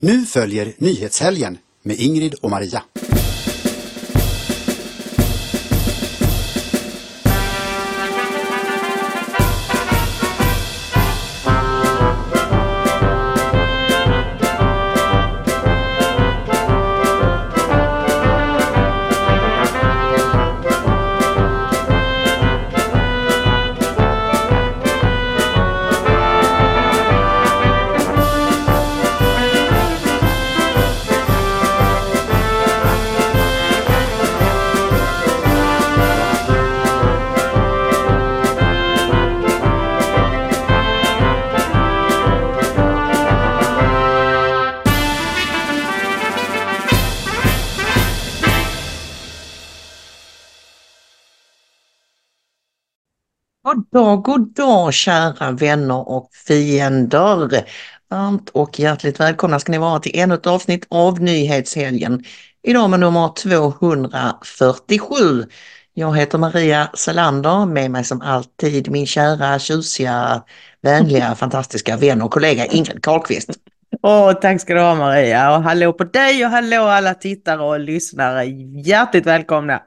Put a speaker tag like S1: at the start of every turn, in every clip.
S1: Nu följer Nyhetshelgen med Ingrid och Maria.
S2: God dag kära vänner och fiender. Varmt och hjärtligt välkomna ska ni vara till ännu ett avsnitt av Nyhetshelgen. Idag med nummer 247. Jag heter Maria Selander, med mig som alltid min kära, tjusiga, vänliga, fantastiska vän och kollega Ingrid Carlqvist.
S3: Tack ska du ha Maria, och hallå på dig och hallå alla tittare och lyssnare. Hjärtligt välkomna.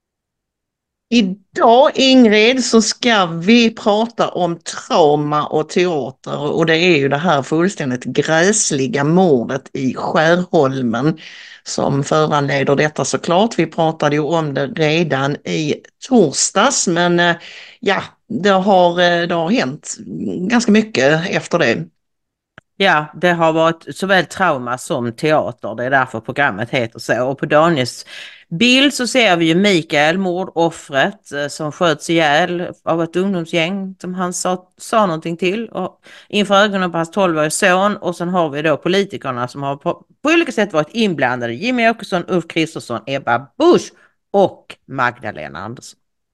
S2: Idag Ingrid så ska vi prata om trauma och teater, och det är ju det här fullständigt gräsliga mordet i Skärholmen som föranleder detta såklart. Vi pratade ju om det redan i torsdags, men ja, det har hänt ganska mycket efter det.
S3: Ja, det har varit såväl trauma som teater, det är därför programmet heter så. Och på Daniels bild så ser vi ju Mikael, mordoffret, som sköts ihjäl av ett ungdomsgäng som han sa någonting till, och inför ögonen på hans 12-åriga son. Och sen har vi då politikerna som har på olika sätt varit inblandade: Jimmy Åkesson, Ulf Kristersson, Ebba Busch och Magdalena Andersson.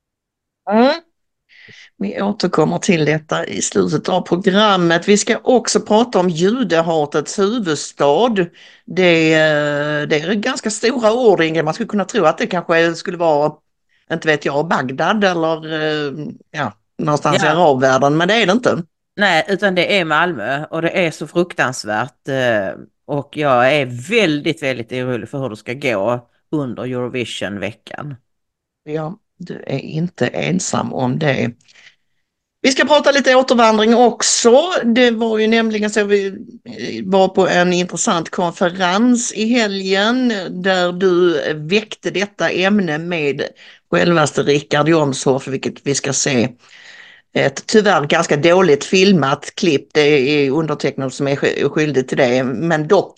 S2: Vi återkommer till detta i slutet av programmet. Vi ska också prata om judehatets huvudstad. Det är ganska stora ord, Ingrid. Man skulle kunna tro att det kanske skulle vara, inte vet jag, Bagdad eller någonstans i arabvärlden, men det är det inte.
S3: Nej, utan det är Malmö, och det är så fruktansvärt, och jag är väldigt, väldigt orolig för hur det ska gå under Eurovision-veckan.
S2: Ja, du är inte ensam om det. Vi ska prata lite återvandring också. Det var ju nämligen så, vi var på en intressant konferens i helgen där du väckte detta ämne med självaste Richard Jomshof, vilket vi ska se ett tyvärr ganska dåligt filmat klipp. Det är undertecknad som är skyldig till det, men dock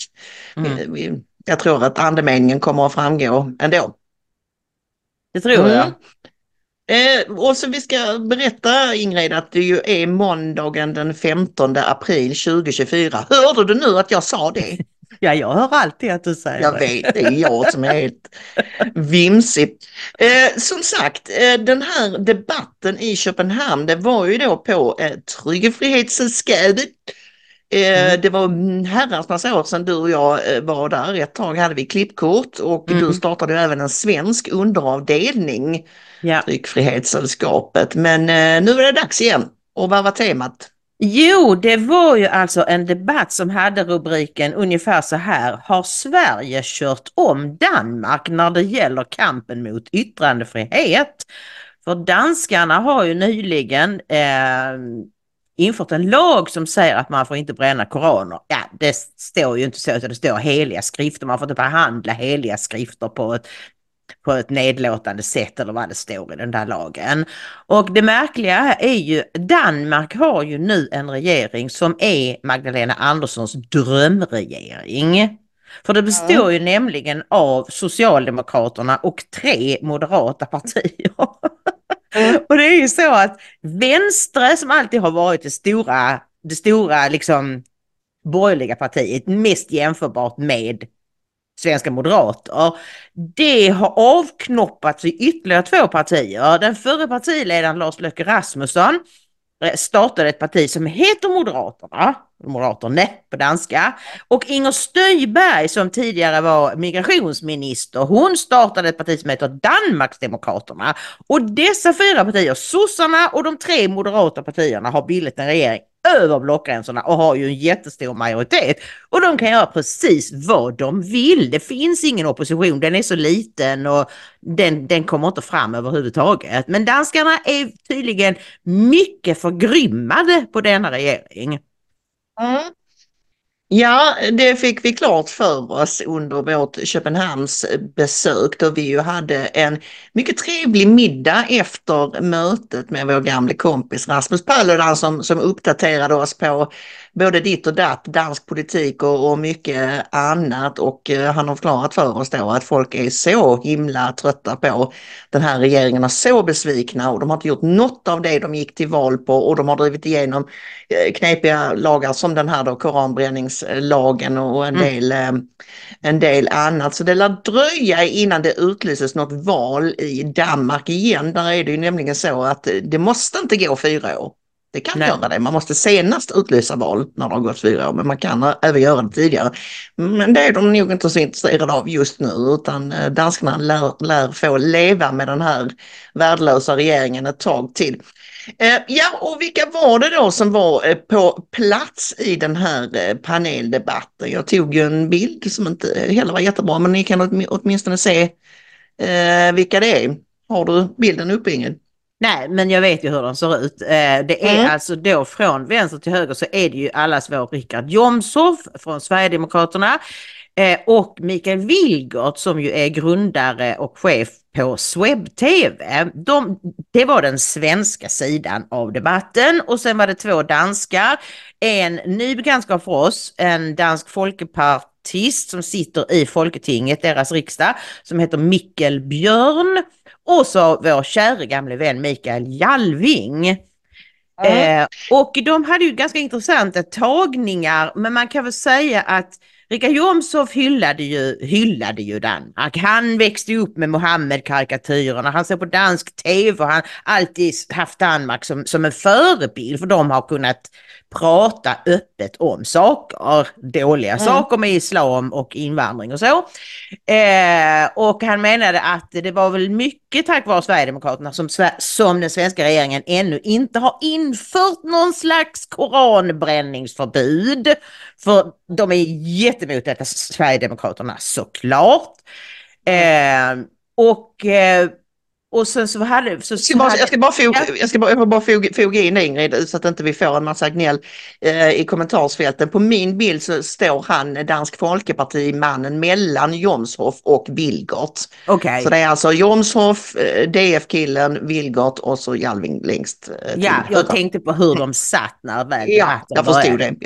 S2: jag tror att andemeningen kommer att framgå ändå.
S3: Det tror jag.
S2: Och så vi ska berätta, Ingrid, att det ju är måndagen den 15 april 2024. Hörde du nu att jag sa det?
S3: Ja, jag hör alltid att du säger
S2: jag
S3: det.
S2: Vet, det är jag som är helt vimsig. Som sagt, den här debatten i Köpenhamn, det var ju då på Tryggefrihetssällskapet. Det var herrans massa år sedan du och jag var där. Ett tag hade vi klippkort, och du startade även en svensk underavdelning, Tryckfrihetssällskapet. Men nu är det dags igen. Och vad var temat?
S3: Jo, det var ju alltså en debatt som hade rubriken ungefär så här: har Sverige kört om Danmark när det gäller kampen mot yttrandefrihet? För danskarna har ju nyligen infört en lag som säger att man får inte bränna koraner. Ja, det står ju inte så, utan det står heliga skrifter. Man får inte behandla heliga skrifter på ett nedlåtande sätt, eller vad det står i den där lagen. Och det märkliga är ju, Danmark har ju nu en regering som är Magdalena Anderssons drömregering. För det består ju nämligen av Socialdemokraterna och 3 moderata partier. Och det är ju så att Vänstre, som alltid har varit det stora liksom borgerliga partiet, mest jämförbart med svenska moderater, det har avknoppats i ytterligare 2 partier. Den förre partiledaren Lars Løkke Rasmussen startade ett parti som heter Moderaterna på danska, och Inger Støjberg, som tidigare var migrationsminister, hon startade ett parti som heter Danmarksdemokraterna. Och dessa 4 partier, sossarna och de 3 moderata partierna, har bildat en regering över blockgränserna och har ju en jättestor majoritet. Och de kan göra precis vad de vill. Det finns ingen opposition, den är så liten och den kommer inte fram överhuvudtaget. Men danskarna är tydligen mycket förgrymmade på denna regering.
S2: Mm. Ja, det fick vi klart för oss under vårt Köpenhamns besök då vi ju hade en mycket trevlig middag efter mötet med vår gamla kompis Rasmus Paludan som uppdaterade oss på både ditt och datt, dansk politik och mycket annat, och han har förklarat för oss då att folk är så himla trötta på den här regeringen och så besvikna, och de har inte gjort något av det de gick till val på, och de har drivit igenom knepiga lagar som den här då koranbränningslagen och en del annat. Så det lär dröja innan det utlyses något val i Danmark igen. Där är det ju nämligen så att det måste inte gå 4 år. Det kan göra det. Man måste senast utlysa val när det har gått 4 år, men man kan även göra det tidigare. Men det är de nog inte så intresserade av just nu, utan danskarna lär få leva med den här värdelösa regeringen ett tag till. Ja, och vilka var det då som var på plats i den här paneldebatten? Jag tog ju en bild som inte heller var jättebra, men ni kan åtminstone se vilka det är. Har du bilden uppe, Ingrid?
S3: Nej, men jag vet ju hur de ser ut. Det är alltså då från vänster till höger så är det ju allas vår Richard Jomshof från Sverigedemokraterna och Mikael Vilgert som ju är grundare och chef på Swebb-TV. Det var den svenska sidan av debatten, och sen var det 2 danskar. En ny bekantskap för oss, en dansk folkepartist som sitter i Folketinget, deras riksdag, som heter Mikkel Björn. Och så vår kära gamla vän Mikael Jalving. Och de hade ju ganska intressanta tagningar, men man kan väl säga att Richard Jomshof hyllade ju Danmark. Han växte upp med Mohammed-karikatyrerna, han ser på dansk tv och han alltid haft Danmark som en förebild, för de har kunnat prata öppet om saker, dåliga saker med islam och invandring och så. Och han menade att det var väl mycket tack vare Sverigedemokraterna som den svenska regeringen ännu inte har infört någon slags koranbränningsförbud. För de är jättemot detta, Sverigedemokraterna, såklart. Och sen så hade... Jag ska bara foga in Ingrid, så att inte vi får en massa gnäll i kommentarsfälten. På min bild så står han, Dansk Folkeparti-mannen, mellan Jomshof och Vilgert. Okay.
S2: Så det är alltså Jomshof, DF-killen, Vilgert och så Jalving längst till.
S3: Ja, jag tänkte på hur de satt när väl
S2: jag förstod det.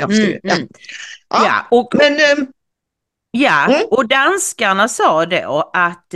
S3: Och danskarna sa då att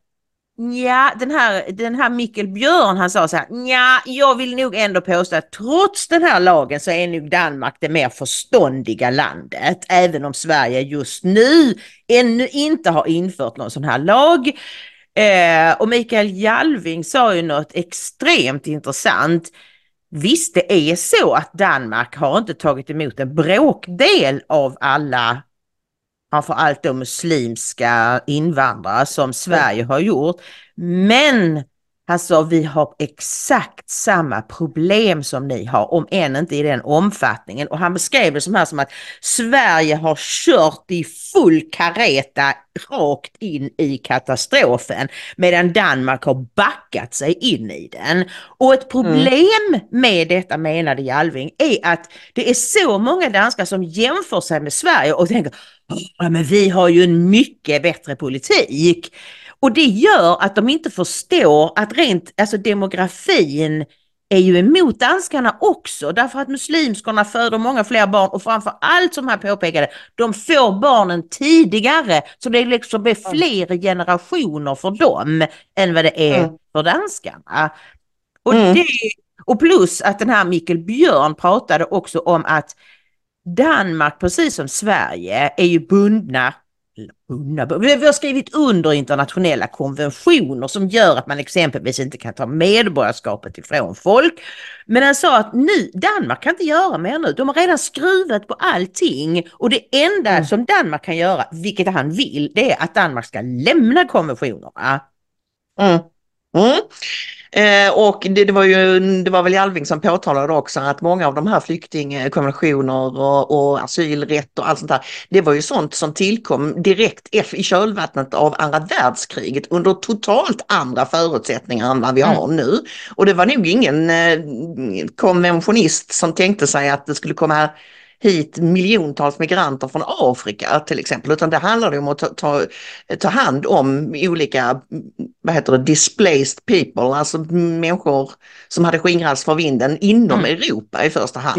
S3: den här Mikkel Björn, han sa så här: jag vill nog ändå påstå att trots den här lagen så är nog Danmark det mer förståndiga landet, även om Sverige just nu ännu inte har infört någon sån här lag. Och Mikael Jalving sa ju något extremt intressant. Visst, det är så att Danmark har inte tagit emot en bråkdel av alla, framför allt de muslimska invandrare som Sverige har gjort. Men alltså, vi har exakt samma problem som ni har, om än inte i den omfattningen. Och han beskrev det som att Sverige har kört i full kareta rakt in i katastrofen, medan Danmark har backat sig in i den. Och ett problem med detta, menade Jalving, är att det är så många danskar som jämför sig med Sverige och tänker: men vi har ju en mycket bättre politik. Och det gör att de inte förstår att demografin är ju emot danskarna också, därför att muslimskorna föder många fler barn, och framför allt, som han påpekade, de får barnen tidigare, så det liksom blir fler generationer för dem än vad det är för danskarna. Och plus att den här Mikkel Björn pratade också om att Danmark, precis som Sverige, är ju bundna. Vi har skrivit under internationella konventioner som gör att man exempelvis inte kan ta medborgarskapet ifrån folk. Men han sa att Danmark kan inte göra mer nu. De har redan skruvat på allting, och det enda som Danmark kan göra, vilket han vill, det är att Danmark ska lämna konventionerna.
S2: Och det var väl Alving som påtalade också att många av de här flyktingkonventioner och asylrätt och allt sånt där, det var ju sånt som tillkom direkt i kölvattnet av andra världskriget under totalt andra förutsättningar än vad vi har nu. Och det var nog ingen konventionist som tänkte sig att det skulle komma hit miljontals migranter från Afrika till exempel, utan det handlade om att ta hand om olika, displaced people, alltså människor som hade skingrats för vinden inom Europa i första hand.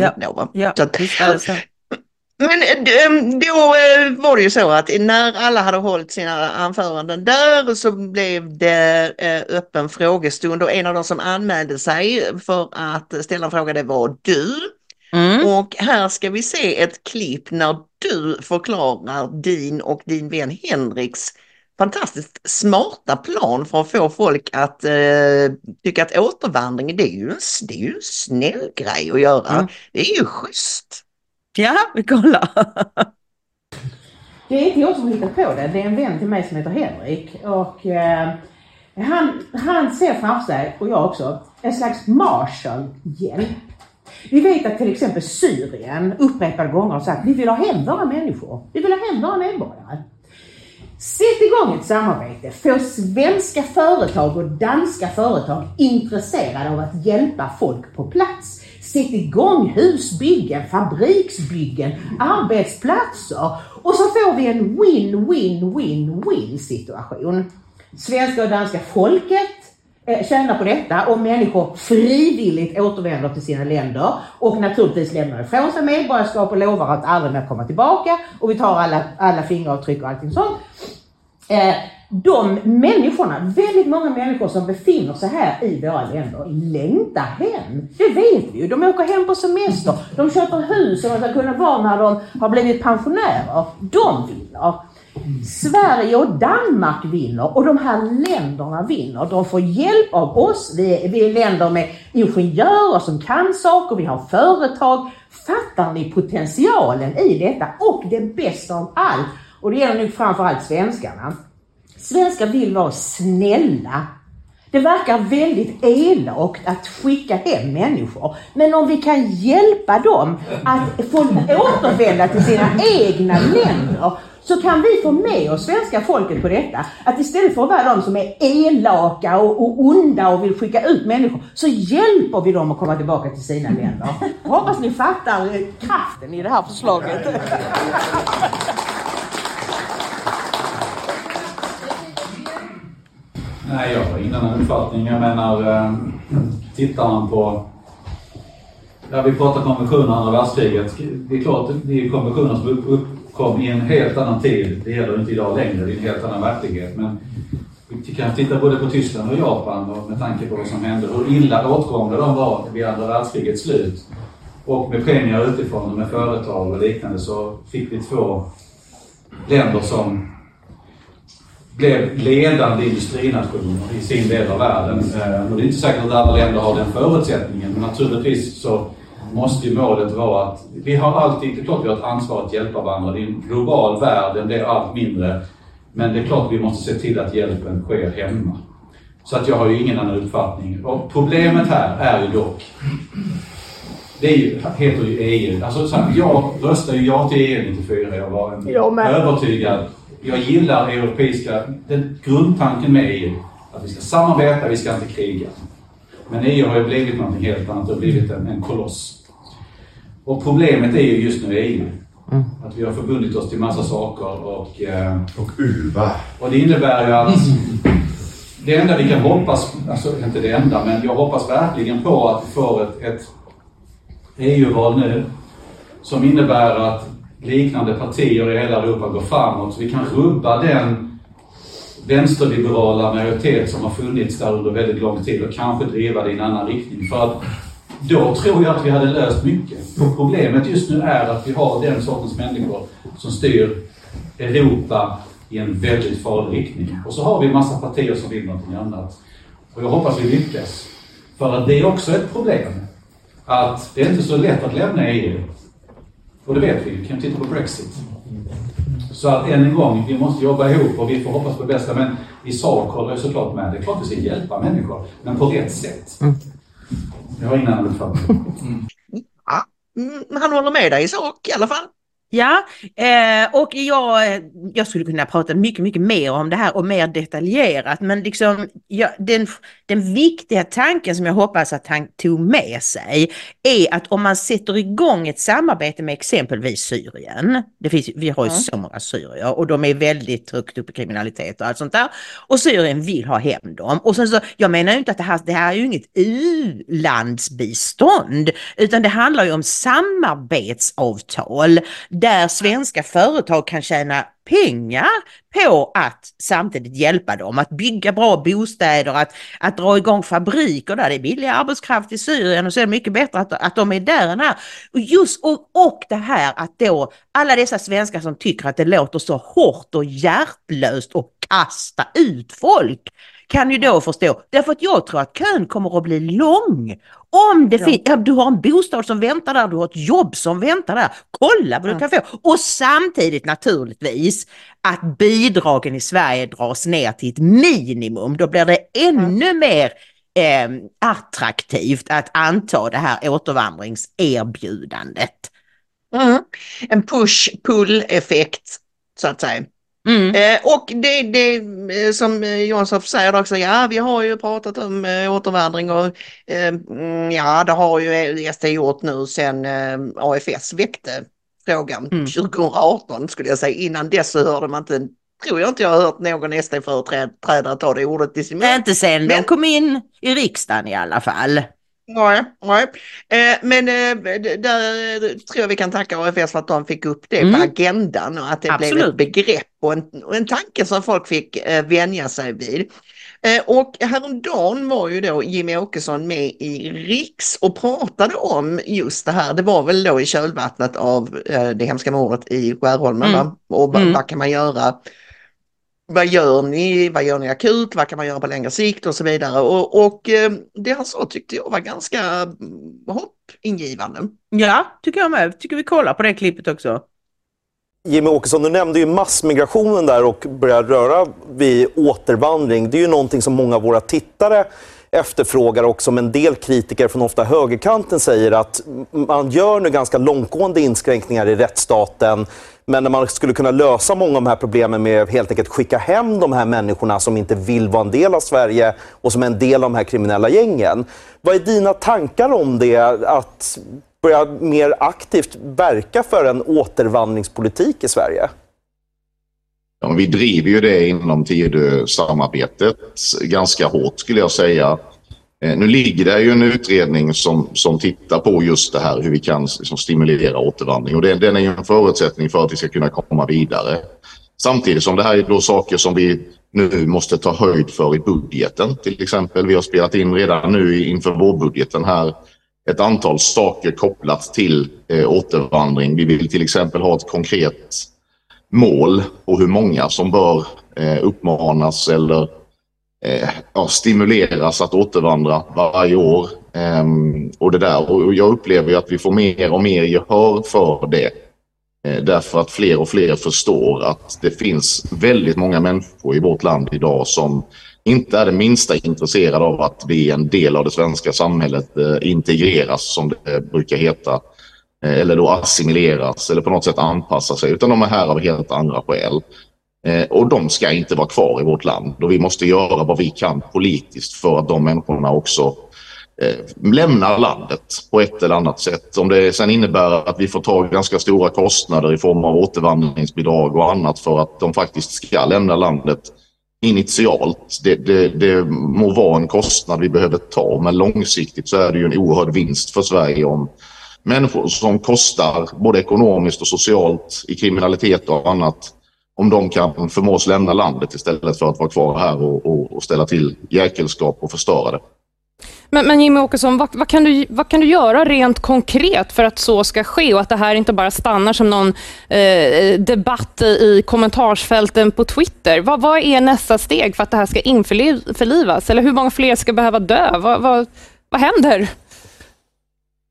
S2: Men då var det ju så att när alla hade hållit sina anföranden där så blev det öppen frågestund, och en av de som anmälde sig för att ställa en fråga, det var du. Och här ska vi se ett klipp när du förklarar din och din vän Henriks fantastiskt smarta plan för att få folk att tycka att återvandring, det är ju en snäll grej att göra. Det är ju schysst.
S3: Ja, vi kollar.
S4: Det är inte jag som hittar på det. Det är en vän till mig som heter Henrik. Och han ser framför sig, och jag också, en slags Marshall-hjälp. Vi vet att till exempel Syrien upprepade gånger har sagt att vi vill ha hem våra människor. Vi vill ha hem våra medborgare. Sätt igång ett samarbete. Få svenska företag och danska företag intresserade av att hjälpa folk på plats. Sätt igång husbyggen, fabriksbyggen, arbetsplatser. Och så får vi en win-win-win-win situation. Svenska och danska folket tjänar på detta, och människor frivilligt återvänder till sina länder och naturligtvis lämnar ifrån sig medborgarskap och lovar att aldrig mer komma tillbaka, och vi tar alla fingeravtryck och allting sånt. De människorna, väldigt många människor som befinner sig här i våra länder, längtar hem. Det vet vi ju. De åker hem på semester, de köper hus som de ska kunna vara när de har blivit pensionärer. De vinner. Sverige och Danmark vinner, och de här länderna vinner. De får hjälp av oss. Vi är länder med ingenjörer som kan saker. Vi har företag. Fattar ni potentialen i detta? Och det bästa av allt, och det gäller nu framförallt svenskarna. Svenskar vill vara snälla. Det verkar väldigt elakt att skicka hem människor. Men om vi kan hjälpa dem att få återvända till sina egna länder, så kan vi få med oss svenska folket på detta. Att istället för att vara de som är elaka och onda och vill skicka ut människor, så hjälper vi dem att komma tillbaka till sina länder. Jag hoppas ni fattar kraften i det här förslaget.
S5: Nej, jag har ingen annan uppfattning. Jag menar, tittar man på... Ja, vi pratar konventioner andra världskriget. Det är klart, det är konventioner som uppkom i en helt annan tid. Det gäller inte idag längre, det är en helt annan verklighet. Men vi kan titta både på Tyskland och Japan, och med tanke på vad som hände, hur illa åtgångna de var vid andra världskrigets slut. Och med pengar utifrån och med företag och liknande, så fick vi 2 länder som blev ledande industrinationer i sin del av världen. Och det är inte säkert att alla länder har den förutsättningen, men naturligtvis så måste ju målet vara att vi har alltid, det är klart vi har ett ansvar att hjälpa varandra. Det är en global värld, den blir allt mindre, men det är klart vi måste se till att hjälpen sker hemma. Så att jag har ju ingen annan uppfattning. Och problemet här är ju dock, det är ju, heter ju EU. Alltså så här, jag röstade ju ja till EU 94, jag var övertygad. Jag gillar den grundtanken med EU, att vi ska samarbeta, vi ska inte kriga. Men EU har ju blivit något helt annat, det har blivit en koloss. Och problemet är ju just nu EU. Att vi har förbundit oss till massa saker och
S6: UVA.
S5: Och det innebär ju att det enda vi kan hoppas, alltså inte det enda, men jag hoppas verkligen på att vi får ett EU-val nu som innebär att liknande partier i hela Europa går framåt, så vi kan rubba den vänsterliberala majoritet som har funnits där under väldigt lång tid och kanske driva det i en annan riktning. För att då tror jag att vi hade löst mycket. Problemet just nu är att vi har den sortens människor som styr Europa i en väldigt farlig riktning. Och så har vi en massa partier som vill någonting annat. Och jag hoppas vi lyckas. För att det är också ett problem. Att det är inte så lätt att lämna EU. Och det vet vi, vi kan titta på Brexit. Så att än en gång, vi måste jobba ihop och vi får hoppas på det bästa. Men i sak håller jag såklart med. Det är klart att vi ska hjälpa människor, men på rätt sätt. Jag har ingen annan uppfattning.
S2: Ja, han håller med dig i sak i alla fall.
S3: Ja, och jag skulle kunna prata mycket, mycket mer om det här och mer detaljerat, men liksom, den viktiga tanken som jag hoppas att han tog med sig är att om man sätter igång ett samarbete med exempelvis Syrien, vi har ju så många syrier och de är väldigt högt upp i kriminalitet och allt sånt där, och Syrien vill ha hem dem, och sen så, jag menar ju inte att det här är ju inget u-landsbistånd, utan det handlar ju om samarbetsavtal där svenska företag kan tjäna pengar på att samtidigt hjälpa dem att bygga bra bostäder, att dra igång fabriker där det är billig arbetskraft i Syrien, och så är det mycket bättre att de är där än här. Och det här att då alla dessa svenskar som tycker att det låter så hårt och hjärtlöst och kasta ut folk kan ju då förstå. Därför att jag tror att kön kommer att bli lång. Om det du har en bostad som väntar där, du har ett jobb som väntar där, kolla vad du kan få. Och samtidigt naturligtvis att bidragen i Sverige dras ner till ett minimum. Då blir det ännu mer attraktivt att anta det här återvandringserbjudandet.
S2: En push-pull-effekt så att säga. Och det som Jonsson säger också, vi har ju pratat om återvandring och det har ju SD gjort nu sen AFS väckte frågan 2018 skulle jag säga. Innan dess så hörde man inte, tror jag inte jag har hört någon SD-företrädare ta det ordet i sin mun.
S3: Inte sen de kom in i riksdagen i alla fall.
S2: Nej. Men där tror jag vi kan tacka AFS för att de fick upp det på agendan och att det blev ett begrepp och en tanke som folk fick vänja sig vid. Och häromdagen var ju då Jimmie Åkesson med i Riks och pratade om just det här. Det var väl då i kölvattnet av det hemska mordet i Skärholmen. Och vad kan man göra? Vad gör ni akut? Vad kan man göra på längre sikt och så vidare? Och det han sa tyckte jag var ganska hoppingivande.
S3: Ja, tycker jag med. Tycker vi kollar på det klippet också.
S6: Jimmie Åkesson, du nämnde ju massmigrationen där och började röra vid återvandring. Det är ju någonting som många av våra tittare efterfrågar och som en del kritiker från ofta högerkanten säger att man gör nu ganska långtgående inskränkningar i rättsstaten. Men när man skulle kunna lösa många av de här problemen med helt enkelt skicka hem de här människorna som inte vill vara en del av Sverige och som är en del av de här kriminella gängen. Vad är dina tankar om det, att börja mer aktivt verka för en återvandringspolitik i Sverige?
S7: Ja, vi driver ju det inom Tidösamarbetet ganska hårt skulle jag säga. Nu ligger det ju en utredning som tittar på just det här, hur vi kan stimulera återvandring. Och den är ju en förutsättning för att vi ska kunna komma vidare. Samtidigt som det här är då saker som vi nu måste ta höjd för i budgeten. Till exempel, vi har spelat in redan nu inför vårbudgeten här ett antal saker kopplat till återvandring. Vi vill till exempel ha ett konkret mål på hur många som bör uppmanas eller stimuleras att återvandra varje år. Och det där. Och jag upplever ju att vi får mer och mer gehör för det. Därför att fler och fler förstår att det finns väldigt många människor i vårt land idag som inte är det minsta intresserade av att bli en del av det svenska samhället, integreras som det brukar heta, eller då assimileras eller på något sätt anpassa sig, utan de är här av helt andra skäl. Och de ska inte vara kvar i vårt land, och vi måste göra vad vi kan politiskt för att de människorna också lämnar landet på ett eller annat sätt. Om det sen innebär att vi får ta ganska stora kostnader i form av återvandringsbidrag och annat för att de faktiskt ska lämna landet initialt. Det må vara en kostnad vi behöver ta, men långsiktigt så är det ju en oerhörd vinst för Sverige om människor som kostar både ekonomiskt och socialt i kriminalitet och annat, om de kan förmås lämna landet istället för att vara kvar här och ställa till jäkelskap och förstöra det.
S8: Men Jimmie Åkesson, vad kan du göra rent konkret för att så ska ske och att det här inte bara stannar som någon debatt i kommentarsfälten på Twitter? Vad är nästa steg för att det här ska införlivas? Eller hur många fler ska behöva dö? Vad händer?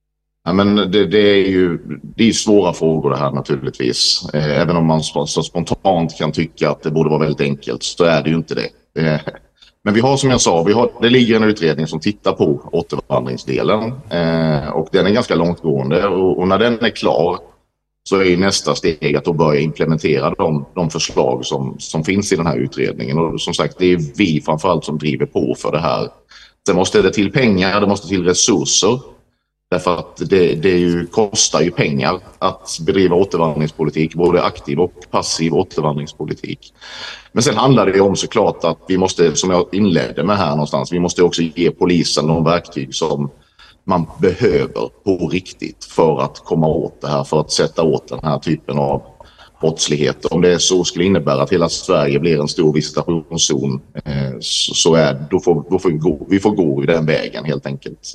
S7: Ja, men det är svåra frågor det här naturligtvis. Även om man så spontant kan tycka att det borde vara väldigt enkelt, så är det ju inte det. Men vi har, som jag sa, det ligger en utredning som tittar på återvandringsdelen. Och den är ganska långtgående. Och när den är klar så är nästa steg att då börja implementera de förslag som finns i den här utredningen. Och som sagt, det är vi framförallt som driver på för det här. Sen måste det till pengar, det måste till resurser. Därför att det kostar ju pengar att bedriva återvandringspolitik, både aktiv och passiv återvandringspolitik. Men sen handlar det ju om såklart att vi måste, som jag inledde med här någonstans, vi måste också ge polisen de verktyg som man behöver på riktigt för att komma åt det här, för att sätta åt den här typen av brottslighet. Om det så skulle innebära att hela Sverige blir en stor visitationszon, då får vi gå i den vägen helt enkelt.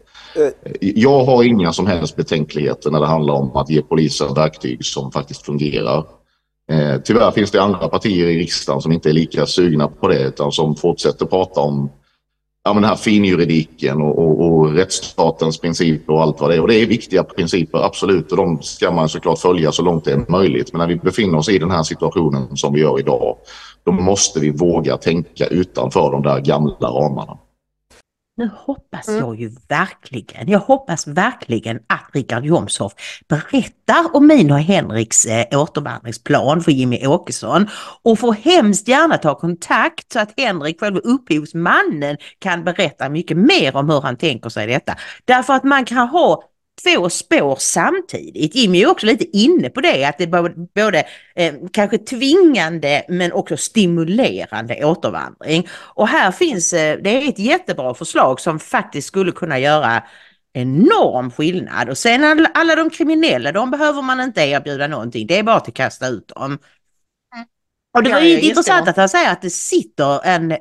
S7: Jag har inga som helst betänkligheter när det handlar om att ge polisen verktyg som faktiskt fungerar. Tyvärr finns det andra partier i riksdagen som inte är lika sugna på det, utan som fortsätter prata om den här finjuridiken och rättsstatens principer och allt vad det är. Och det är viktiga principer, absolut, och de ska man såklart följa så långt det är möjligt. Men när vi befinner oss i den här situationen som vi gör idag, då måste vi våga tänka utanför de där gamla ramarna.
S3: Nu hoppas jag hoppas verkligen att Richard Jomshof berättar om min och Henriks återvandringsplan för Jimmy Åkesson, och får hemskt gärna ta kontakt så att Henrik, själva upphovsmannen, kan berätta mycket mer om hur han tänker sig detta. Därför att man kan ha två spår samtidigt. Jimmy är också lite inne på det, att det är både kanske tvingande men också stimulerande återvandring. Och här finns det är ett jättebra förslag som faktiskt skulle kunna göra enorm skillnad. Och sen alla de kriminella, de behöver man inte erbjuda någonting. Det är bara att kasta ut dem. Och det var ju intressant att han säger att det sitter en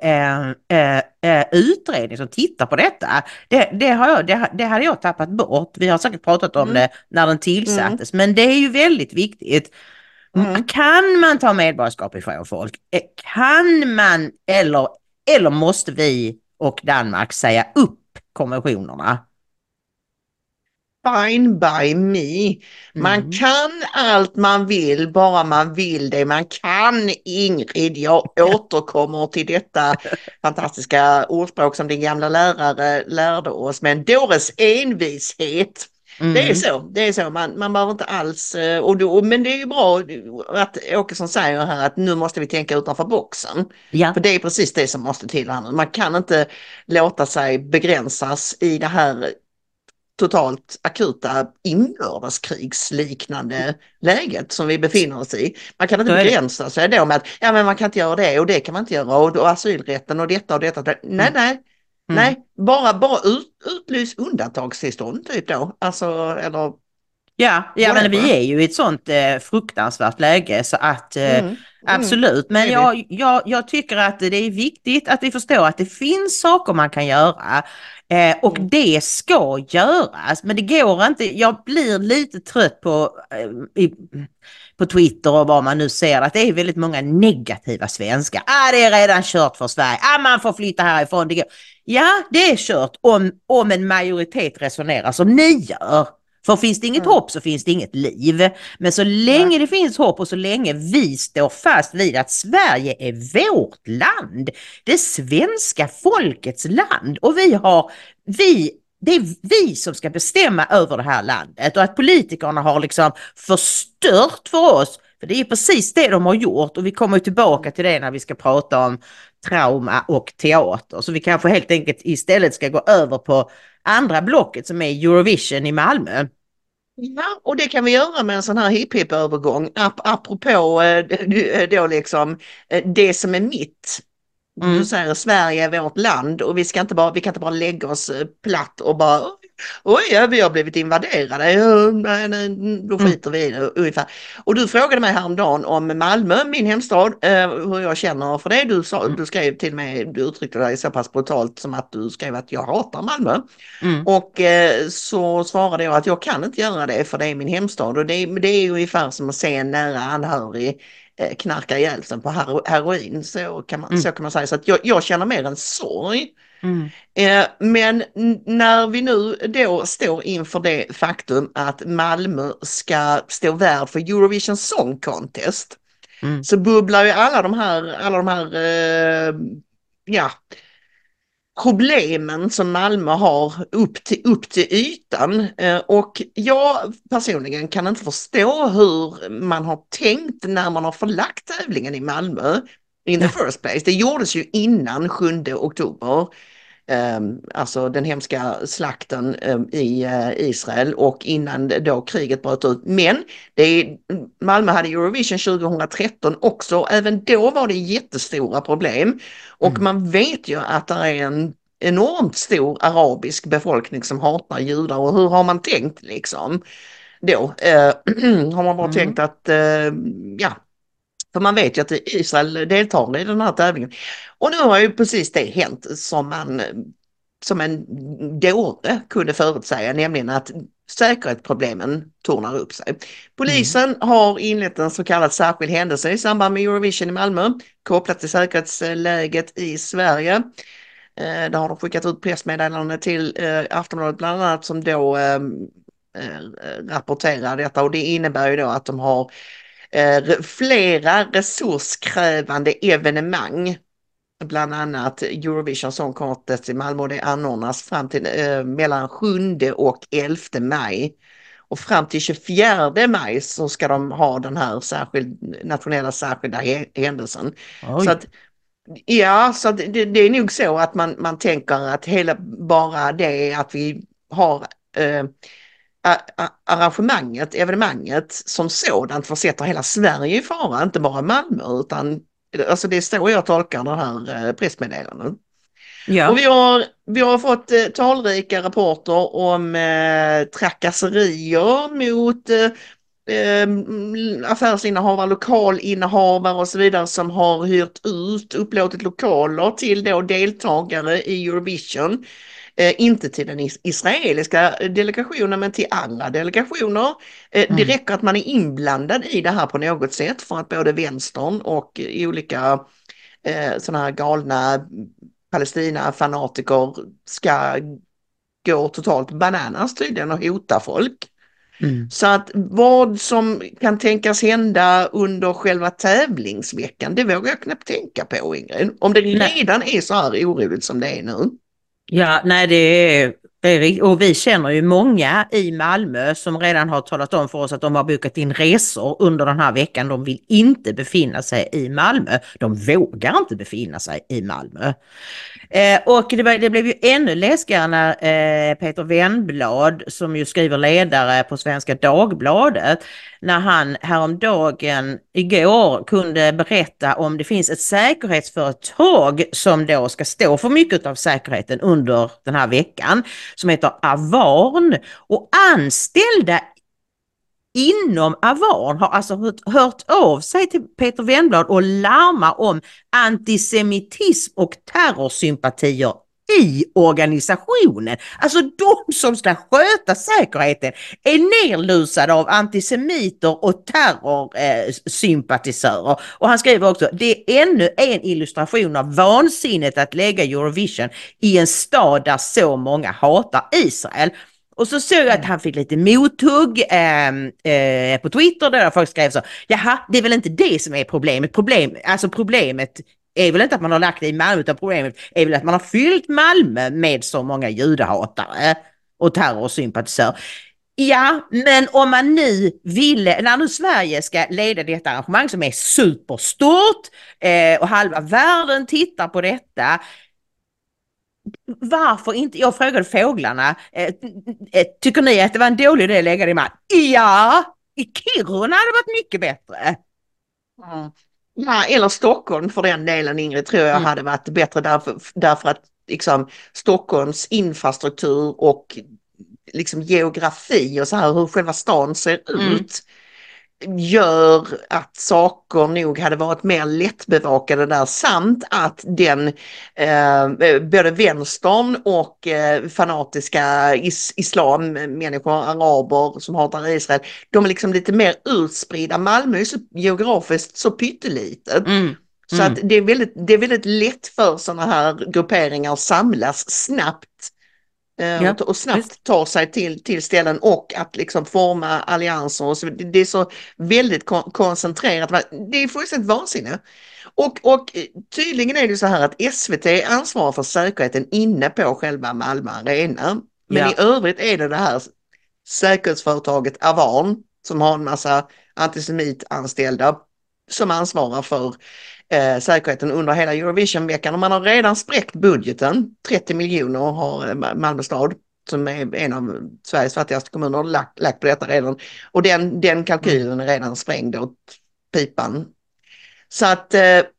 S3: utredning som tittar på detta. Det hade jag tappat bort. Vi har säkert pratat om det när den tillsattes. Men det är ju väldigt viktigt. Kan man ta medborgarskap ifrån folk? Kan man eller måste vi och Danmark säga upp konventionerna?
S2: Fine by me. Man kan allt man vill, bara man vill det. Man kan, Ingrid, jag återkommer till detta fantastiska ordspråk som din gamla lärare lärde oss, med en dåres envishet. Det är så, man behöver inte alls, men det är ju bra att Åkesson säger här att nu måste vi tänka utanför boxen. Ja. För det är precis det som måste till här nu. Man kan inte låta sig begränsas i det här totalt akuta inbördeskrigsliknande läget som vi befinner oss i. Man kan inte begränsa sig då med att men man kan inte göra det och det kan man inte göra och asylrätten och detta och detta. Nej, bara utlys undantagstillstånd typ då. Alltså, eller... Ja, men vi är ju i ett sånt fruktansvärt läge så att absolut. Men jag tycker att det är viktigt att vi förstår att det finns saker man kan göra. Och det ska göras, men det går inte. Jag blir lite trött på Twitter och vad man nu ser, att det är väldigt många negativa svenskar. Det är redan kört för Sverige. Man får flytta härifrån. Det går. Ja, det är kört om en majoritet resonerar som ni gör. För finns det inget hopp så finns det inget liv. Men så länge det finns hopp och så länge vi står fast vid att Sverige är vårt land, det svenska folkets land, och det är vi som ska bestämma över det här landet, och att politikerna har liksom förstört för oss, för det är precis det de har gjort, och vi kommer tillbaka till det när vi ska prata om trauma och teater, så vi kanske helt enkelt istället ska gå över på andra blocket som är Eurovision i Malmö. Ja, och det kan vi göra med en sån här hipp-hipp-övergång apropå då liksom det som är mitt. Du säger Sverige är vårt land och vi kan inte bara lägga oss platt och bara vi har blivit invaderade. Nej, då skiter vi i det ungefär. Och du frågade mig häromdagen om Malmö, min hemstad, hur jag känner för det. Du skrev till mig, du uttryckte dig så pass brutalt som att du skrev att jag hatar Malmö. Och så svarade jag att jag kan inte göra det för det är min hemstad, och det är ju ungefär som att se en nära anhörig knarkar ihjäl sig på heroin. Så kan man säga. Så att jag känner mer en sorg. Men när vi nu då står inför det faktum att Malmö ska stå värd för Eurovision Song Contest, så bubblar ju alla de här problemen som Malmö har upp till ytan. Och jag personligen kan inte förstå hur man har tänkt när man har förlagt tävlingen i Malmö in the first place. Det gjordes ju innan 7 oktober. Alltså den hemska slakten i Israel och innan då kriget bröt ut. Men Malmö hade Eurovision 2013 också. Även då var det jättestora problem. Och man vet ju att det är en enormt stor arabisk befolkning som hatar judar. Och hur har man tänkt liksom? Då har man bara tänkt att för man vet ju att Israel deltar i den här tävlingen. Och nu har ju precis det hänt som en dåre kunde förutsäga, nämligen att säkerhetsproblemen tornar upp sig. Polisen har inlett en så kallad särskild händelse i samband med Eurovision i Malmö, kopplat till säkerhetsläget i Sverige. Där har de skickat ut pressmeddelande till Aftonbladet bland annat som då rapporterar detta, och det innebär ju då att de har flera resurskrävande evenemang, bland annat Eurovision Song Contest i Malmö. Det anordnas fram till mellan 7 och 11 maj. Och fram till 24 maj så ska de ha den här nationella särskilda händelsen. Så att, så att det är nog så att man tänker att bara det att vi har evenemanget som sådant försätter hela Sverige i fara, inte bara Malmö, utan alltså det är så jag tolkar den här pressmeddelandet. Ja. Och vi har fått talrika rapporter om trakasserier mot affärsinnehavare, lokalinnehavare och så vidare som har upplåtit lokaler till då deltagare i Eurovision. Inte till den israeliska delegationen men till andra delegationer. Det räcker att man är inblandad i det här på något sätt för att både vänstern och olika sådana här galna Palestina-fanatiker ska gå totalt bananas tydligen och hota folk. Så att vad som kan tänkas hända under själva tävlingsveckan, det vågar jag knappt tänka på, Ingrid. Om det redan är så här oroligt som det är nu.
S3: Ja, nej det är och vi känner ju många i Malmö som redan har talat om för oss att de har bokat in resor under den här veckan. De vill inte befinna sig i Malmö. De vågar inte befinna sig i Malmö. Och det blev ju ännu läskigare när Peter Wennblad, som ju skriver ledare på Svenska Dagbladet, när han häromdagen igår kunde berätta om det finns ett säkerhetsföretag som då ska stå för mycket av säkerheten under den här veckan, som heter Avarn, och anställda inom Avarn har alltså hört av sig till Peter Wennblad och larmar om antisemitism och terrorsympatier i organisationen. Alltså de som ska sköta säkerheten är nerlusade av antisemiter och terrorsympatisörer. Och han skriver också, det är ännu en illustration av vansinnet att lägga Eurovision i en stad där så många hatar Israel. Och så såg jag att han fick lite mothugg på Twitter där folk skrev så, jaha, det är väl inte det som är problemet. Problemet är väl inte att man har lagt det i Malmö, utan problemet är väl att man har fyllt Malmö med så många judehatare och terrorsympatisörer. Ja, men om man nu ville, när nu Sverige ska leda detta arrangemang som är superstort och halva världen tittar på detta, varför inte? Jag frågade fåglarna, tycker ni att det var en dålig idé att lägga det i Malmö? Ja, i Kiruna hade det varit mycket bättre.
S2: Ja, eller Stockholm för den delen, Ingrid, tror jag hade varit bättre därför att liksom, Stockholms infrastruktur och liksom, geografi och så här, hur själva stan ser ut gör att saker nog hade varit mer lättbevakade där, samt att den både vänstern och fanatiska islammänniskor, araber som hatar Israel, de är liksom lite mer utspridda. Malmö är så geografiskt så pyttelitet. Så att det är väldigt lätt för sådana här grupperingar att samlas snabbt och snabbt ta sig till ställen och att liksom forma allianser. Och så, det är så väldigt koncentrerat. Det är fullständigt vansinne. Och tydligen är det så här att SVT ansvarar för säkerheten inne på själva Malmö Arena. Men i övrigt är det här säkerhetsföretaget Avan som har en massa antisemitanställda som ansvarar för säkerheten under hela Eurovision-veckan, och man har redan spräckt budgeten. 30 miljoner har Malmö stad, som är en av Sveriges fattigaste kommuner, lagt på detta redan, och den kalkylen är redan sprängd åt pipan. Så att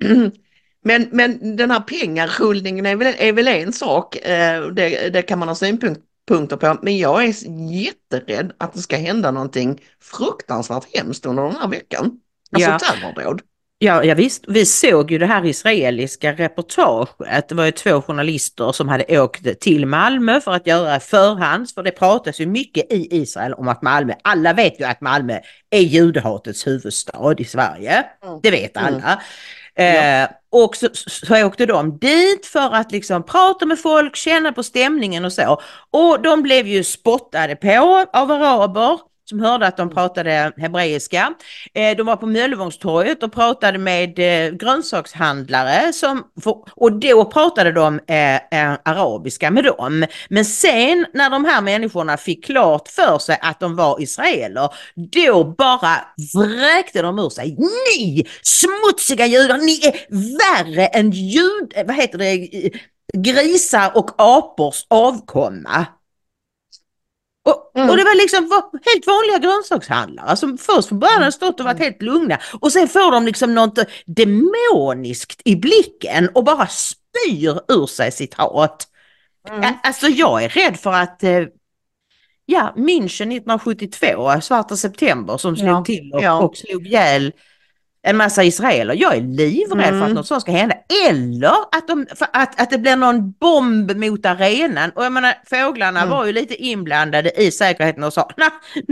S2: men den här pengarullningen är väl en sak, det kan man ha synpunkter på, men jag är jätterädd att det ska hända någonting fruktansvärt hemskt under den här veckan. Alltså terrordåd.
S3: Ja, visst. Vi såg ju det här israeliska reportaget. Det var ju 2 journalister som hade åkt till Malmö för att göra förhands. För det pratas ju mycket i Israel om att Malmö, alla vet ju att Malmö är judehatets huvudstad i Sverige. Det vet alla. Och så åkte de dit för att liksom prata med folk, känna på stämningen och så. Och de blev ju spottade på av araber som hörde att de pratade hebreiska. De var på Möllevångstorget och pratade med grönsakshandlare och då pratade de arabiska med dem. Men sen när de här människorna fick klart för sig att de var israeler, då bara vräkte de ur sig: ni smutsiga judar, ni är värre än grisar och apors avkomma. Och det var liksom helt vanliga grönsakshandlare som först från början stått och varit helt lugna, och sen får de liksom något demoniskt i blicken och bara spyr ur sig sitt hat. Alltså jag är rädd för att München 1972, svarta september, som slog till och slog ihjäl en massa israeler. Jag är livrädd för att något sånt ska hända. Eller att det blir någon bomb mot arenan. Och jag menar, fåglarna var ju lite inblandade i säkerheten och sa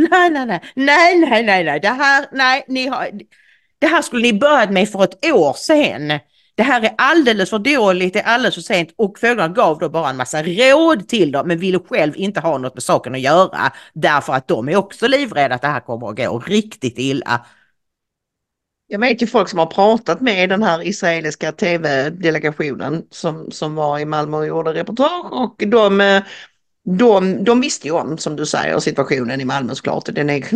S3: nej. Det här skulle ni börjat med för ett år sedan. Det här är alldeles för dåligt, det är alldeles för sent. Och fåglarna gav då bara en massa råd till dem, men ville själv inte ha något med saken att göra. Därför att de är också livrädda att det här kommer att gå riktigt illa.
S2: Jag vet ju folk som har pratat med den här israeliska tv-delegationen som var i Malmö och gjorde reportage, och de visste ju om, som du säger, situationen i Malmö såklart. Den är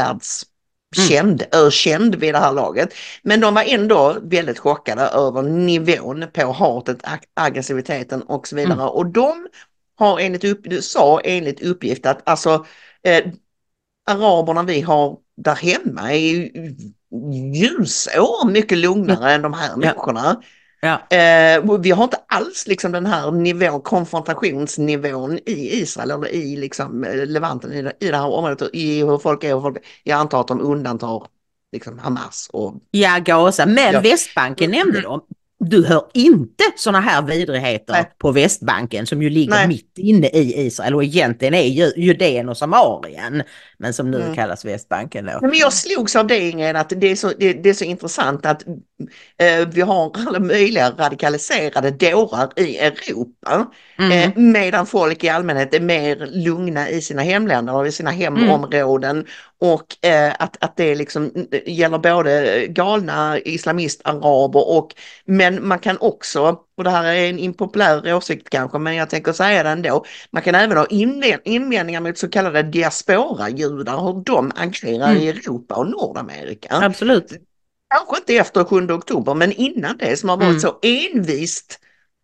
S2: ökänd vid det här laget. Men de var ändå väldigt chockade över nivån på hatet, aggressiviteten och så vidare. Och de har enligt uppgift att alltså araberna vi har där hemma är ju ljusår mycket lugnare än de här människorna. Vi har inte alls liksom den här konfrontationsnivån i Israel eller i liksom Levanten i det här området, i hur folk är. Jag antar att de undantar liksom Hamas och
S3: Gaza, men Västbanken nämnde de. Du hör inte såna här vidrigheter på Västbanken, som ju ligger mitt inne i Israel och egentligen är Judeen och Samarien, men som nu kallas Västbanken då.
S2: Men jag slogs av det, Ingrid, att det är så intressant att vi har alla möjliga radikaliserade dårar i Europa, medan folk i allmänhet är mer lugna i sina hemländer och i sina hemområden, och att det liksom gäller både galna islamist-araber men man kan också, och det här är en impopulär åsikt kanske, men jag tänker säga det ändå, man kan även ha invändningar mot så kallade diaspora-judar, hur de agerar i Europa och Nordamerika.
S3: Absolut.
S2: Kanske inte efter 7 oktober, men innan det, som har varit så envist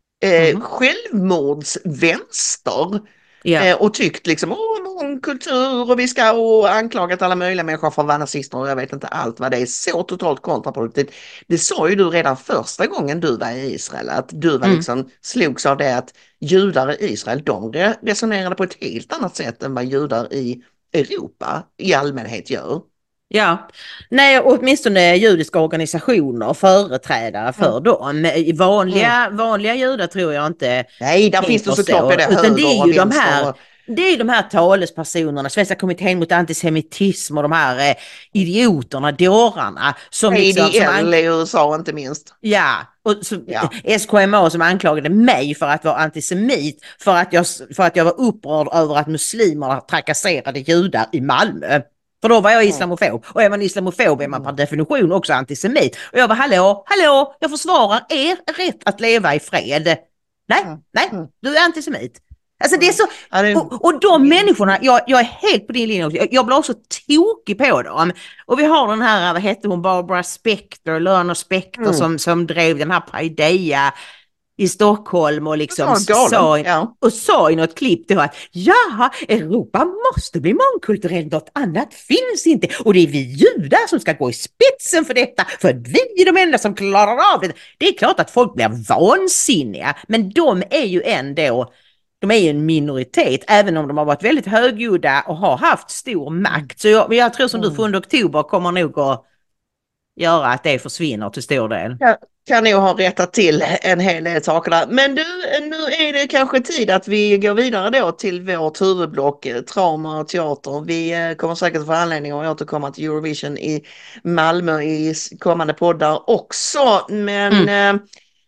S2: självmordsvänster och tyckt liksom kultur och vi ska anklagat alla möjliga människor för att vara nazister och jag vet inte allt vad det är, så totalt kontraproduktivt. Det sa ju du redan första gången du var i Israel, att du var liksom slogs av det att judar i Israel, de resonerade på ett helt annat sätt än vad judar i Europa i allmänhet gör.
S3: Ja, nej, åtminstone judiska organisationer, företrädare för dem. Vanliga judar tror jag inte.
S2: Nej, där finns det såklart det
S3: utan det är ju
S2: och vänster.
S3: Det är ju de här talespersonerna, Svenska kommittén mot antisemitism och de här idioterna, dårarna. Som
S2: ADL i USA inte minst.
S3: Ja, och SKMA som anklagade mig för att vara antisemit för att jag var upprörd över att muslimerna trakasserade judar i Malmö. För då var jag islamofob. Och är man islamofob är man per definition också antisemit. Och jag var hallå, jag försvarar er rätt att leva i fred. Nej, du är antisemit. Alltså det är så, och de människorna, jag är helt på din linje också. Jag blir också tokig på dem. Och vi har den här, vad hette hon, Barbara Spector, Lörner Spector som drev den här Paideia i Stockholm och liksom sa i något klipp då att Europa måste bli mångkulturellt, något annat finns inte. Och det är vi judar som ska gå i spetsen för detta, för vi är de enda som klarar av det. Det är klart att folk blir vansinniga, men de är ju ändå... De är ju en minoritet, även om de har varit väldigt högljudda och har haft stor makt. Så jag tror som du 7 oktober kommer nog att göra att det försvinner till stor del.
S2: Kan nog ha rättat till en hel del saker där. Men du, nu är det kanske tid att vi går vidare då till vårt huvudblock, trauma och teater. Vi kommer säkert få anledning att återkomma till Eurovision i Malmö i kommande poddar också. Men...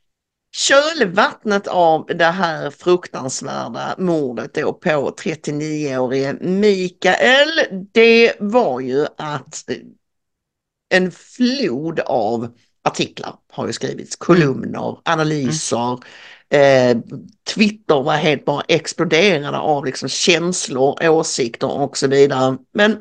S2: kölvattnet av det här fruktansvärda mordet då på 39-årige Mikael, det var ju att en flod av artiklar har ju skrivits, kolumner, analyser, Twitter var helt bara exploderade av liksom känslor, åsikter och så vidare. Men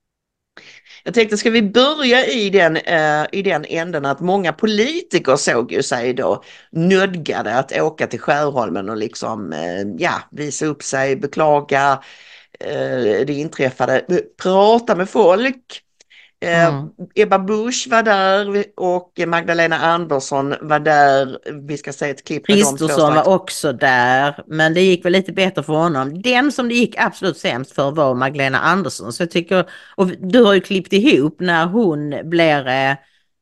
S2: jag tänkte, ska vi börja i den änden att många politiker såg ju sig då nödgade att åka till Skärholmen och liksom visa upp sig, beklaga det inträffade, prata med folk. Ebba Busch var där och Magdalena Andersson var där. Vi ska se ett klipp.
S3: Kristersson var också där, men det gick väl lite bättre för honom. Den som det gick absolut sämst för var Magdalena Andersson. Så jag tycker, och du har ju klippt ihop när hon blir